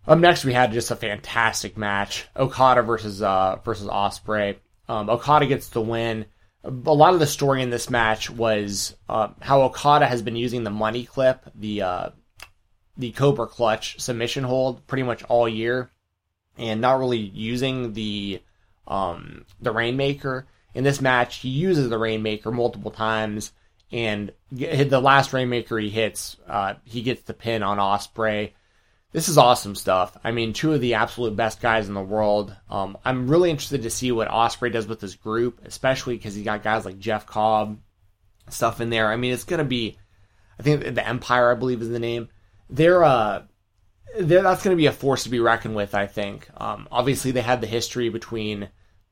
Up next, we had just a fantastic match: Okada versus Ospreay. Okada gets the win. A lot of the story in this match was how Okada has been using the money clip, the Cobra Clutch submission hold, pretty much all year, and not really using the Rainmaker. In this match, he uses the Rainmaker multiple times, and the last Rainmaker he hits, he gets the pin on Ospreay. This is awesome stuff. I mean, two of the absolute best guys in the world. I'm really interested to see what Ospreay does with this group, especially because he got guys like Jeff Cobb, stuff in there. I mean, it's going to be, I think the Empire, I believe, is the name. That's going to be a force to be reckoned with, I think. Obviously, they had the history between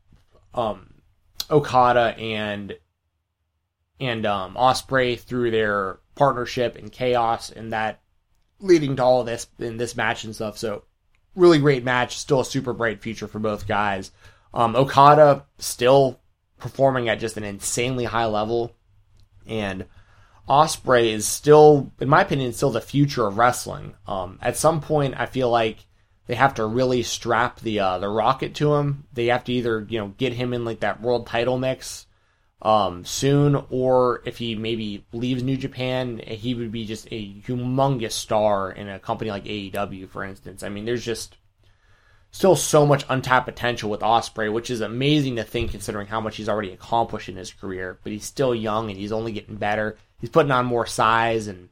Okada and Ospreay through their partnership in Chaos, and that leading to all of this in this match and stuff. So really great match. Still a super bright future for both guys. Okada still performing at just an insanely high level, and Ospreay is still, in my opinion, still the future of wrestling. At some point, I feel like they have to really strap the rocket to him. They have to either get him in like that world title mix soon, or if he maybe leaves New Japan, he would be just a humongous star in a company like AEW, for instance. I mean, there's just still so much untapped potential with Ospreay, which is amazing to think considering how much he's already accomplished in his career. But he's still young and he's only getting better. He's putting on more size, and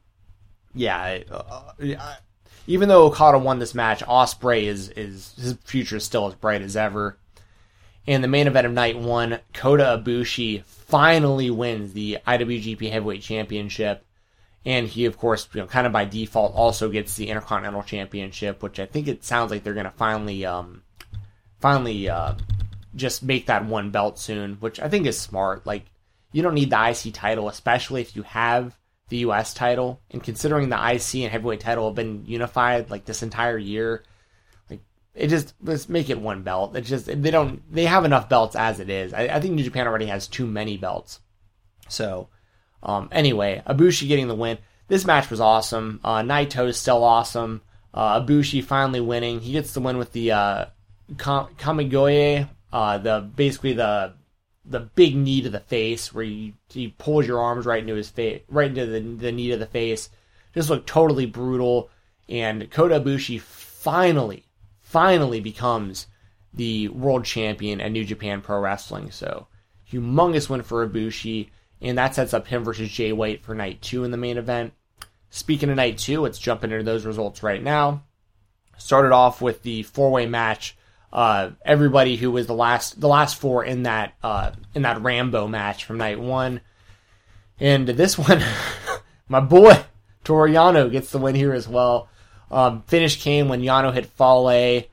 even though Okada won this match, Ospreay is his future is still as bright as ever. In the main event of night one, Kota Ibushi finally wins the IWGP Heavyweight Championship, and he, of course, kind of by default, also gets the Intercontinental Championship, which I think it sounds like they're going to finally just make that one belt soon, which I think is smart. Like, you don't need the IC title, especially if you have the US title, and considering the IC and Heavyweight title have been unified like this entire year, let's make it one belt. It's just, they have enough belts as it is. I think New Japan already has too many belts. So, anyway, Ibushi getting the win. This match was awesome. Naito is still awesome. Ibushi finally winning. He gets the win with the Kamigoye, basically the big knee to the face, where he pulls your arms right into his face, right into the knee to the face. Just looked totally brutal. And Kota Ibushi finally becomes the world champion at New Japan Pro Wrestling. So, humongous win for Ibushi, and that sets up him versus Jay White for night 2 in the main event. Speaking of night 2, let's jump into those results right now. Started off with the 4-way match. Everybody who was the last 4 in that Rambo match from night 1. And this one, my boy Toru Yano gets the win here as well. Finish came when Yano hit Fale,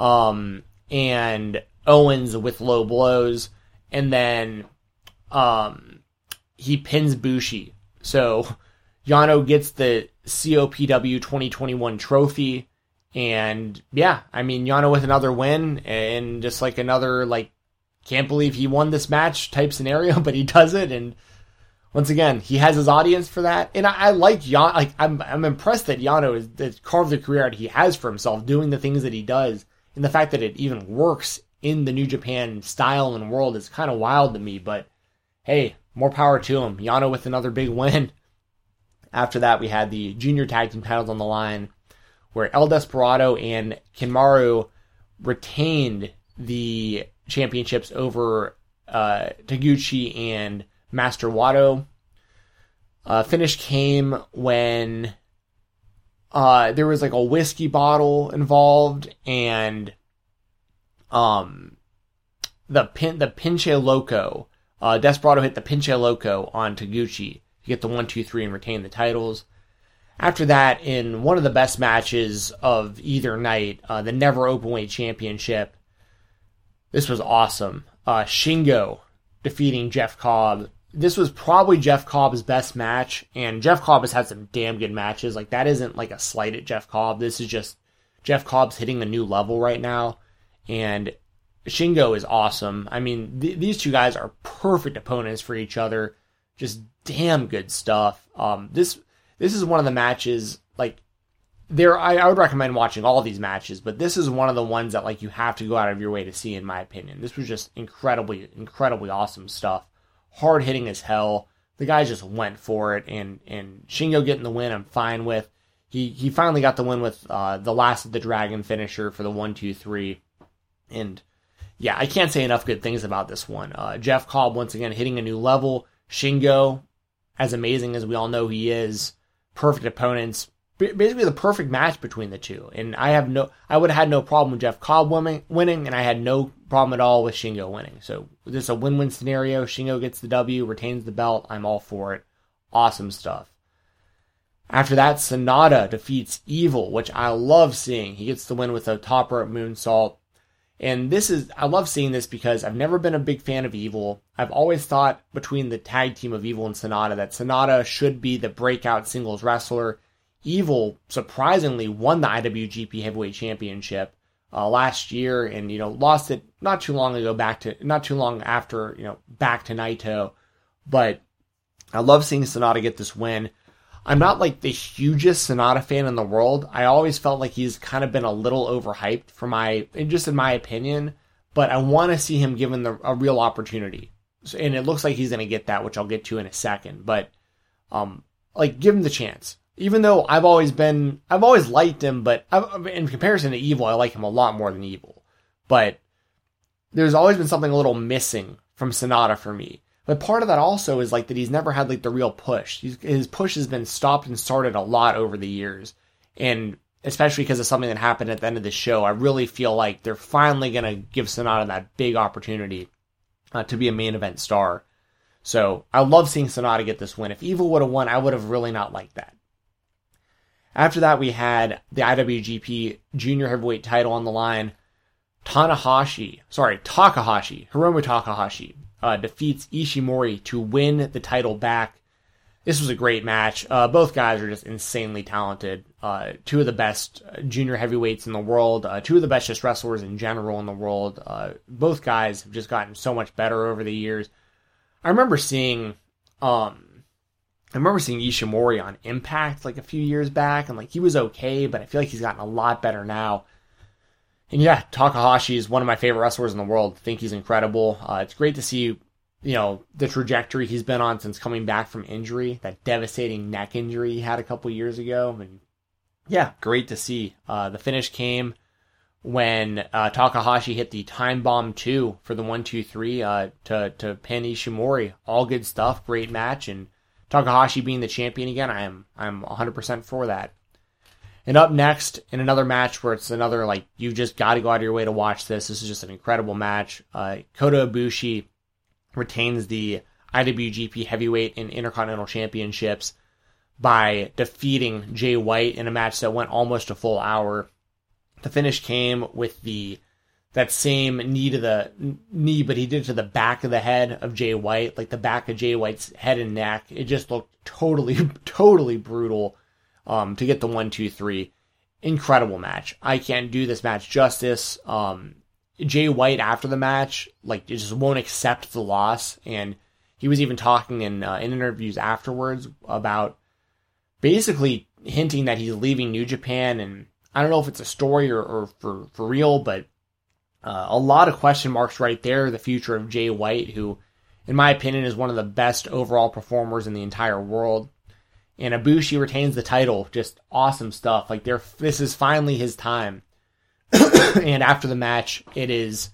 and Owens with low blows, and then he pins Bushi. So Yano gets the COPW 2021 trophy, and yeah, I mean, Yano with another win, and just like another, can't believe he won this match type scenario, but he does it, and once again, he has his audience for that, and I like Yano. I'm impressed that Yano has carved the career out he has for himself, doing the things that he does, and the fact that it even works in the New Japan style and world is kind of wild to me. But hey, more power to him. Yano with another big win. After that, we had the junior tag team titles on the line, where El Desperado and Kinmaru retained the championships over Taguchi and Master Wato. Finish came when there was a whiskey bottle involved, and the Pinche Loco. Desperado hit the Pinche Loco on Taguchi to get the 1-2-3 and retain the titles. After that, in one of the best matches of either night, the Never Openweight Championship, this was awesome. Shingo defeating Jeff Cobb. This was probably Jeff Cobb's best match, and Jeff Cobb has had some damn good matches. That isn't a slight at Jeff Cobb. This is just Jeff Cobb's hitting a new level right now, and Shingo is awesome. I mean, these two guys are perfect opponents for each other. Just damn good stuff. This is one of the matches, I would recommend watching all these matches, but this is one of the ones that like you have to go out of your way to see, in my opinion. This was just incredibly awesome stuff. Hard hitting as hell. The guys just went for it, and Shingo getting the win, I'm fine with. He finally got the win with the Last of the Dragon finisher for the 1-2-3, and yeah, I can't say enough good things about this one. Jeff Cobb once again hitting a new level. Shingo, as amazing as we all know he is, perfect opponents. Basically the perfect match between the two. And I would have had no problem with Jeff Cobb winning, and I had no problem at all with Shingo winning. So this is a win-win scenario. Shingo gets the W, retains the belt. I'm all for it. Awesome stuff. After that, Sonata defeats Evil, which I love seeing. He gets the win with a top rope moonsault. And I love seeing this because I've never been a big fan of Evil. I've always thought between the tag team of Evil and Sonata that Sonata should be the breakout singles wrestler. Evil surprisingly won the IWGP Heavyweight Championship last year, and lost it not too long after back to Naito. But I love seeing Sonata get this win. I'm not like the hugest Sonata fan in the world. I always felt like he's kind of been a little overhyped in my opinion, but I want to see him given a real opportunity. And it looks like he's going to get that, which I'll get to in a second, but give him the chance. Even though I've always liked him, but in comparison to Evil, I like him a lot more than Evil. But there's always been something a little missing from Sonata for me. But part of that also is that he's never had the real push. His push has been stopped and started a lot over the years. And especially because of something that happened at the end of the show, I really feel like they're finally going to give Sonata that big opportunity to be a main event star. So I love seeing Sonata get this win. If Evil would have won, I would have really not liked that. After that, we had the IWGP Junior Heavyweight title on the line. Hiromu Takahashi defeats Ishimori to win the title back. This was a great match. Both guys are just insanely talented. Two of the best junior heavyweights in the world. Two of the best just wrestlers in general in the world. Both guys have just gotten so much better over the years. I remember seeing Ishimori on Impact a few years back, and he was okay, but I feel like he's gotten a lot better now. And yeah, Takahashi is one of my favorite wrestlers in the world. I think he's incredible. It's great to see, the trajectory he's been on since coming back from injury, that devastating neck injury he had a couple years ago. And yeah, great to see. The finish came when Takahashi hit the Time Bomb 2 for the 1-2-3 to pin Ishimori. All good stuff, great match, and Takahashi being the champion again, I'm 100% for that. And up next, in another match where it's another, you've just got to go out of your way to watch this. This is just an incredible match. Kota Ibushi retains the IWGP Heavyweight and Intercontinental Championships by defeating Jay White in a match that went almost a full hour. The finish came with that same knee to the knee, but he did it to the back of the head of Jay White, the back of Jay White's head and neck. It just looked totally brutal. To get the 1-2-3. Incredible match. I can't do this match justice. Jay White, after the match, just won't accept the loss. And he was even talking in interviews afterwards about basically hinting that he's leaving New Japan. And I don't know if it's a story or for real, but a lot of question marks right there. The future of Jay White, who, in my opinion, is one of the best overall performers in the entire world. And Ibushi retains the title. Just awesome stuff. This is finally his time. And after the match, it is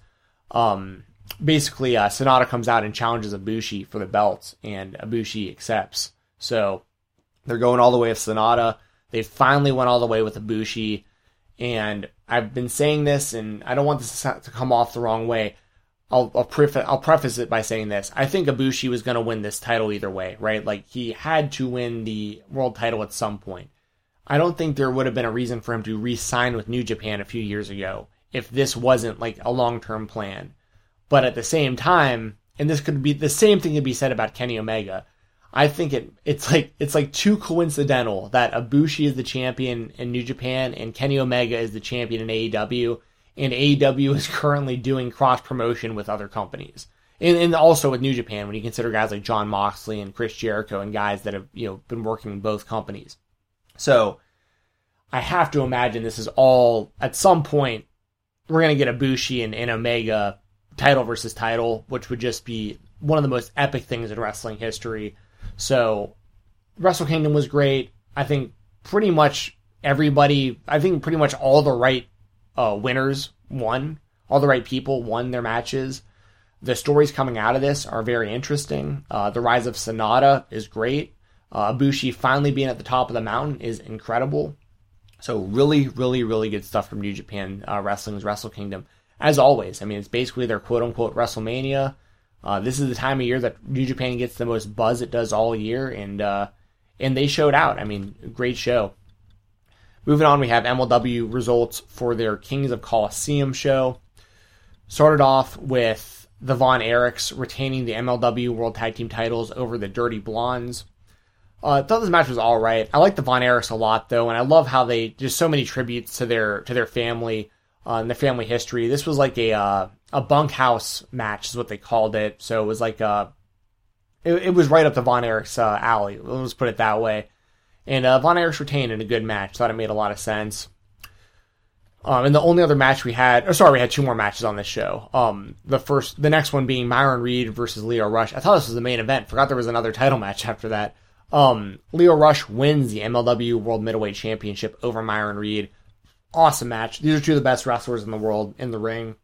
basically Sonata comes out and challenges Ibushi for the belts, and Ibushi accepts. So they're going all the way with Sonata. They finally went all the way with Ibushi. And I've been saying this, and I don't want this to come off the wrong way. I'll preface it by saying this. I think Ibushi was going to win this title either way, right? He had to win the world title at some point. I don't think there would have been a reason for him to re-sign with New Japan a few years ago if this wasn't a long-term plan. But at the same time, and this could be the same thing could be said about Kenny Omega, I think it's too coincidental that Ibushi is the champion in New Japan and Kenny Omega is the champion in AEW. And AEW is currently doing cross-promotion with other companies. And also with New Japan, when you consider guys like Jon Moxley and Chris Jericho and guys that have been working in both companies. So, I have to imagine this is all, at some point, we're going to get a Bushi and Omega title versus title, which would just be one of the most epic things in wrestling history. So, Wrestle Kingdom was great. I think pretty much all the right winners won. All the right people won their matches. The stories coming out of this are very interesting. The rise of Sonata is great. Ibushi finally being at the top of the mountain is incredible. So really, really, really good stuff from New Japan Wrestling's Wrestle Kingdom. As always, I mean, it's basically their quote-unquote WrestleMania. This is the time of year that New Japan gets the most buzz it does all year, and they showed out. I mean, great show. Moving on, we have MLW results for their Kings of Colosseum show. Started off with the Von Erichs retaining the MLW World Tag Team titles over the Dirty Blondes. I thought this match was all right. I like the Von Erichs a lot, though, and I love how they just so many tributes to their family and their family history. This was like a bunkhouse match, is what they called it. So it was like it was right up the Von Erichs alley. Let's put it that way. And Von Erichs retained in a good match. Thought it made a lot of sense. And the only other match we had, we had two more matches on this show. The next one being Myron Reed versus Leo Rush. I thought this was the main event. Forgot there was another title match after that. Leo Rush wins the MLW World Middleweight Championship over Myron Reed. Awesome match. These are two of the best wrestlers in the world in the ring.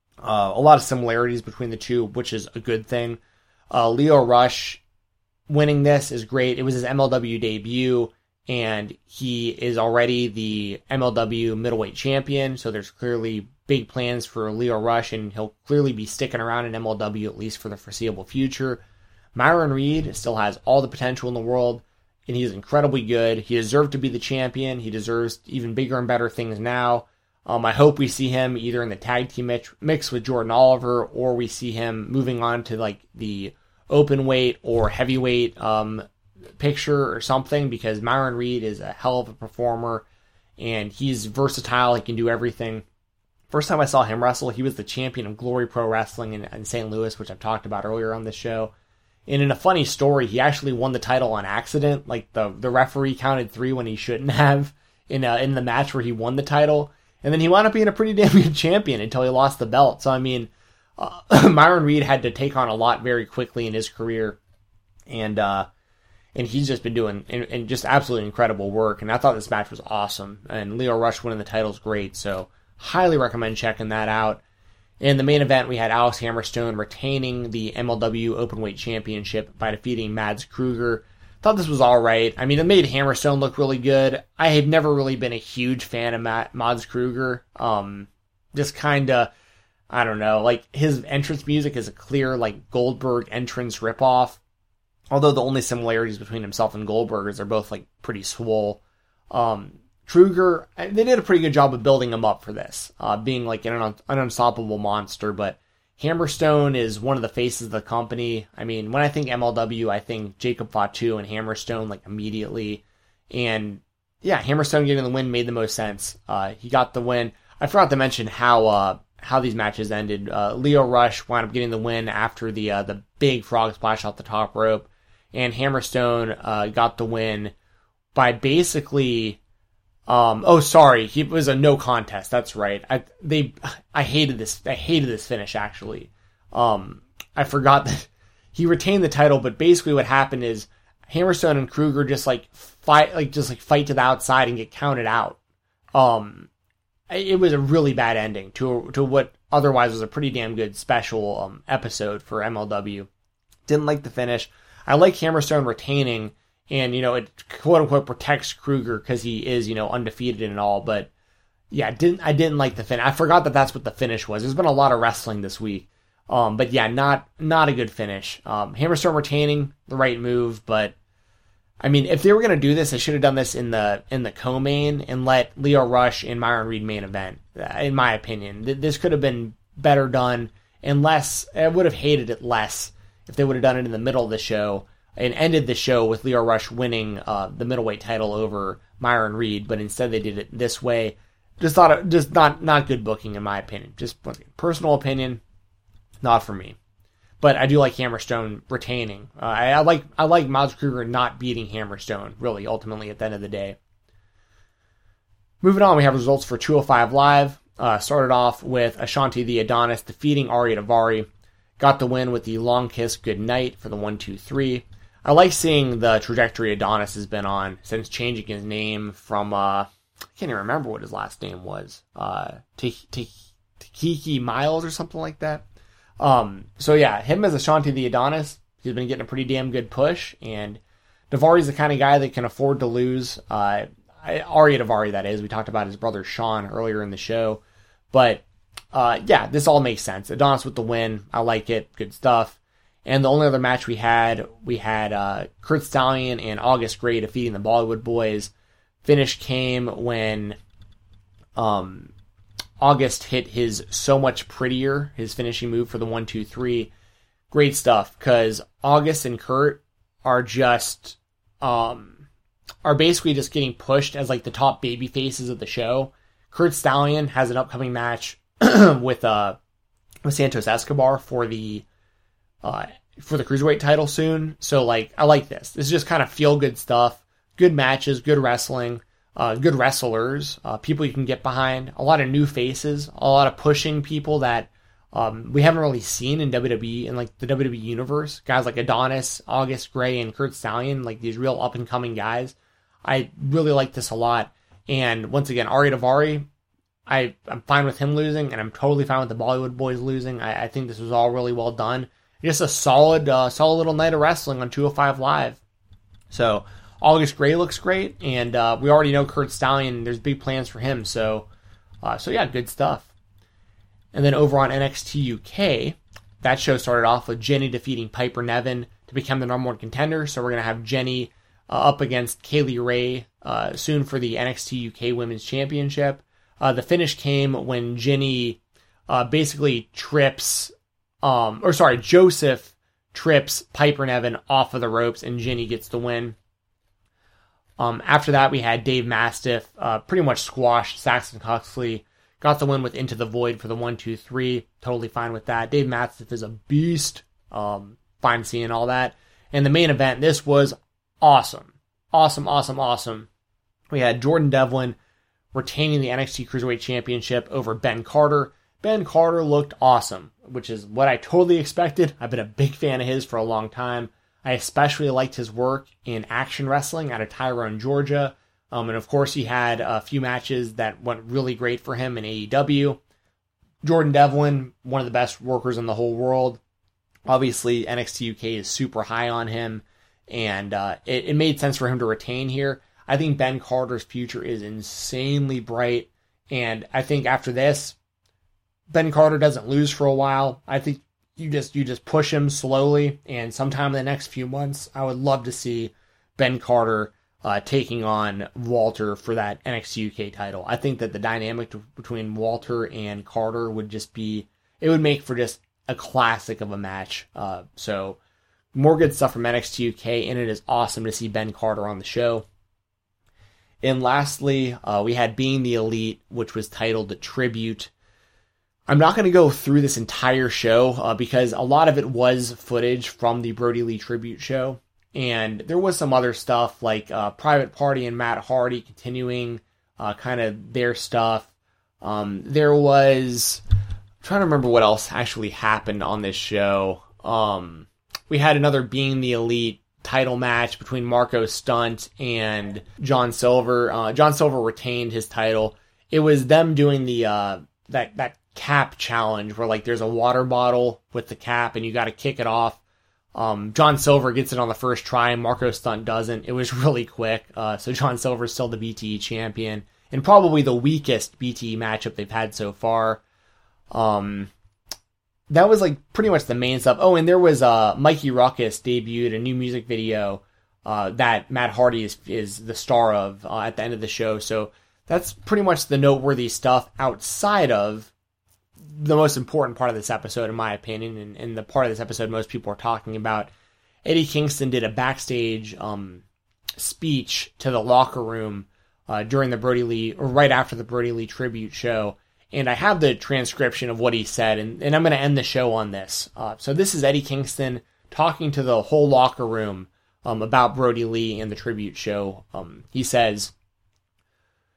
A lot of similarities between the two, which is a good thing. Leo Rush winning this is great. It was his MLW debut, and he is already the MLW middleweight champion, so there's clearly big plans for Leo Rush, and he'll clearly be sticking around in MLW at least for the foreseeable future. Myron Reed still has all the potential in the world, and he's incredibly good. He deserved to be the champion. He deserves even bigger and better things now. I hope we see him either in the tag team mix with Jordan Oliver, or we see him moving on to like the open weight or heavyweight picture or something, because Myron Reed is a hell of a performer and he's versatile. He can do everything. First time I saw him wrestle, he was the champion of Glory Pro Wrestling in St. Louis, which I've talked about earlier on this show. And in a funny story, he actually won the title on accident. Like the referee counted 3 when he shouldn't have in the match where he won the title. And then he wound up being a pretty damn good champion until he lost the belt. So I mean, Myron Reed had to take on a lot very quickly in his career. And he's just been doing and just absolutely incredible work. And I thought this match was awesome. And Leo Rush winning the title is great. So highly recommend checking that out. In the main event, we had Alex Hammerstone retaining the MLW Openweight Championship by defeating Mads Kruger. Thought this was alright. I mean, it made Hammerstone look really good. I have never really been a huge fan of Mads Kruger. Just kinda, I don't know, like his entrance music is a clear like Goldberg entrance ripoff. Although the only similarities between himself and Goldberg is they're both like pretty swole. Kruger, they did a pretty good job of building him up for this, being like an unstoppable monster, but Hammerstone is one of the faces of the company. I mean, when I think MLW, I think Jacob Fatu and Hammerstone like immediately. And yeah, Hammerstone getting the win made the most sense. He got the win. I forgot to mention how these matches ended. Leo Rush wound up getting the win after the big frog splash off the top rope, and Hammerstone got the win by basically. He was a no contest. That's right. I hated this. I hated this finish actually. I forgot that he retained the title, but basically what happened is Hammerstone and Kruger just fight to the outside and get counted out. It was a really bad ending to what otherwise was a pretty damn good special episode for MLW. Didn't like the finish. I like Hammerstone retaining. And, it quote-unquote protects Kruger because he is, undefeated and all. But, yeah, I didn't like the finish. I forgot that that's what the finish was. There's been a lot of wrestling this week. But, yeah, not a good finish. Hammerstone retaining, the right move. But, I mean, if they were going to do this, they should have done this in the co-main and let Leo Rush and Myron Reed main event, in my opinion. This could have been better done and less. I would have hated it less if they would have done it in the middle of the show and ended the show with Leo Rush winning the middleweight title over Myron Reed, but instead they did it this way. Just not good booking in my opinion. Just personal opinion, not for me. But I do like Hammerstone retaining. I like Mads Kruger not beating Hammerstone, really, ultimately at the end of the day. Moving on, we have results for 205 Live. Started off with Ashanti the Adonis defeating Ari Daivari. Got the win with the Long Kiss Goodnight for the 1-2-3. I like seeing the trajectory Adonis has been on since changing his name from, I can't even remember what his last name was. Takiki Miles or something like that. So yeah, him as Ashanti the Adonis, he's been getting a pretty damn good push, and Daivari's the kind of guy that can afford to lose. Ari Daivari, that is. We talked about his brother Sean earlier in the show. But, yeah, this all makes sense. Adonis with the win. I like it. Good stuff. And the only other match we had Kurt Stallion and August Gray defeating the Bollywood Boys. Finish came when August hit his So Much Prettier, his finishing move for the 1-2-3. Great stuff, because August and Kurt are just... are basically just getting pushed as like the top baby faces of the show. Kurt Stallion has an upcoming match with Santos Escobar for the cruiserweight title soon. So like, I like this. This is just kind of feel good stuff. Good matches, good wrestling, good wrestlers, people you can get behind. A lot of new faces, a lot of pushing people that we haven't really seen in WWE, in like the WWE universe. Guys like Adonis, August Gray, and Kurt Stallion, like these real up and coming guys. I really like this a lot. And once again, Ari Daivari, I'm fine with him losing, and I'm totally fine with the Bollywood Boys losing. I think this was all really well done. Just a solid little night of wrestling on 205 Live. So August Gray looks great, and we already know Kurt Stallion. There's big plans for him. So yeah, good stuff. And then over on NXT UK, that show started off with Jenny defeating Piper Niven to become the number one contender. So we're going to have Jenny up against Kaylee Ray soon for the NXT UK Women's Championship. The finish came when Jenny basically Joseph trips Piper Niven off of the ropes, and Jenny gets the win. After that, we had Dave Mastiff pretty much squash Saxon Huxley. Got the win with Into the Void for the 1-2-3. Totally fine with that. Dave Mastiff is a beast. Fine seeing all that. And the main event, this was awesome. Awesome. We had Jordan Devlin retaining the NXT Cruiserweight Championship over Ben Carter. Ben Carter looked awesome, which is what I totally expected. I've been a big fan of his for a long time. I especially liked his work in Action Wrestling out of Tyrone, Georgia. And of course, he had a few matches that went really great for him in AEW. Jordan Devlin, one of the best workers in the whole world. Obviously, NXT UK is super high on him, and it made sense for him to retain here. I think Ben Carter's future is insanely bright, and I think after this, Ben Carter doesn't lose for a while. I think you just push him slowly, and sometime in the next few months, I would love to see Ben Carter taking on Walter for that NXT UK title. I think that the dynamic between Walter and Carter would would make for just a classic of a match. So more good stuff from NXT UK, and it is awesome to see Ben Carter on the show. And lastly, we had Being the Elite, which was titled The Tribute. I'm not going to go through this entire show because a lot of it was footage from the Brody Lee Tribute show. And there was some other stuff like Private Party and Matt Hardy continuing kind of their stuff. There was... I'm trying to remember what else actually happened on this show. We had another Being the Elite title match between Marco Stunt and John Silver. John Silver retained his title. It was them doing the that cap challenge where like there's a water bottle with the cap and you got to kick it off. John Silver gets it on the first try and Marco Stunt doesn't. It was really quick. So John Silver's still the BTE champion and probably the weakest BTE matchup they've had so far. That was like pretty much the main stuff. Oh, and there was Mikey Ruckus debuted a new music video that Matt Hardy is the star of at the end of the show. So that's pretty much the noteworthy stuff outside of the most important part of this episode, in my opinion, and the part of this episode most people are talking about. Eddie Kingston did a backstage speech to the locker room during the Brody Lee, or right after the Brody Lee tribute show. And I have the transcription of what he said, and I'm going to end the show on this. So this is Eddie Kingston talking to the whole locker room about Brody Lee and the tribute show. He says,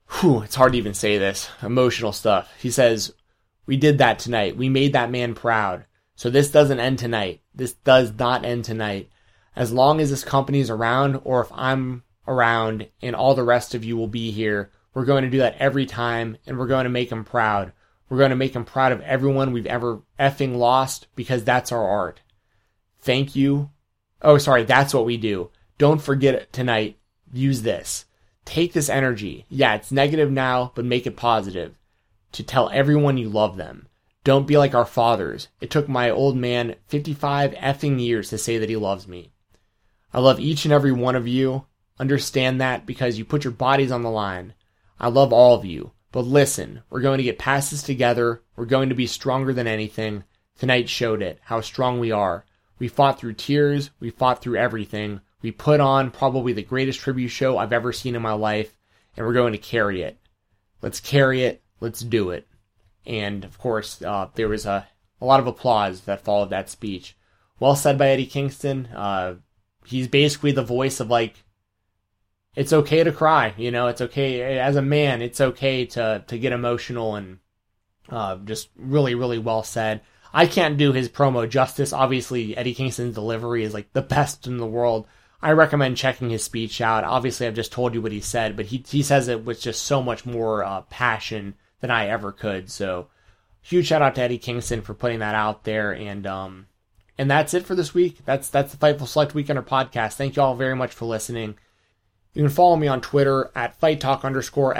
it's hard to even say this. Emotional stuff. He says, we did that tonight. We made that man proud. So this doesn't end tonight. This does not end tonight. As long as this company's around, or if I'm around and all the rest of you will be here, we're going to do that every time, and we're going to make him proud. We're going to make him proud of everyone we've ever effing lost, because that's our art. Thank you. Oh, sorry, that's what we do. Don't forget it tonight. Use this. Take this energy. Yeah, it's negative now, but make it positive. To tell everyone you love them. Don't be like our fathers. It took my old man 55 effing years to say that he loves me. I love each and every one of you. Understand that, because you put your bodies on the line. I love all of you. But listen, we're going to get past this together. We're going to be stronger than anything. Tonight showed it, how strong we are. We fought through tears. We fought through everything. We put on probably the greatest tribute show I've ever seen in my life, and we're going to carry it. Let's carry it. Let's do it. And, of course, there was a lot of applause that followed that speech. Well said by Eddie Kingston. He's basically the voice of, like, it's okay to cry. You know, it's okay. As a man, it's okay to get emotional, and just really, really well said. I can't do his promo justice. Obviously, Eddie Kingston's delivery is, like, the best in the world. I recommend checking his speech out. Obviously, I've just told you what he said, but he says it with just so much more passion than I ever could. So, huge shout out to Eddie Kingston for putting that out there. And that's it for this week. That's the Fightful Select Weekender podcast. Thank you all very much for listening. You can follow me on Twitter at FightTalk _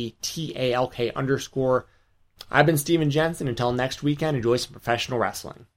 FIGHTTALK _. I've been Steven Jensen. Until next weekend, enjoy some professional wrestling.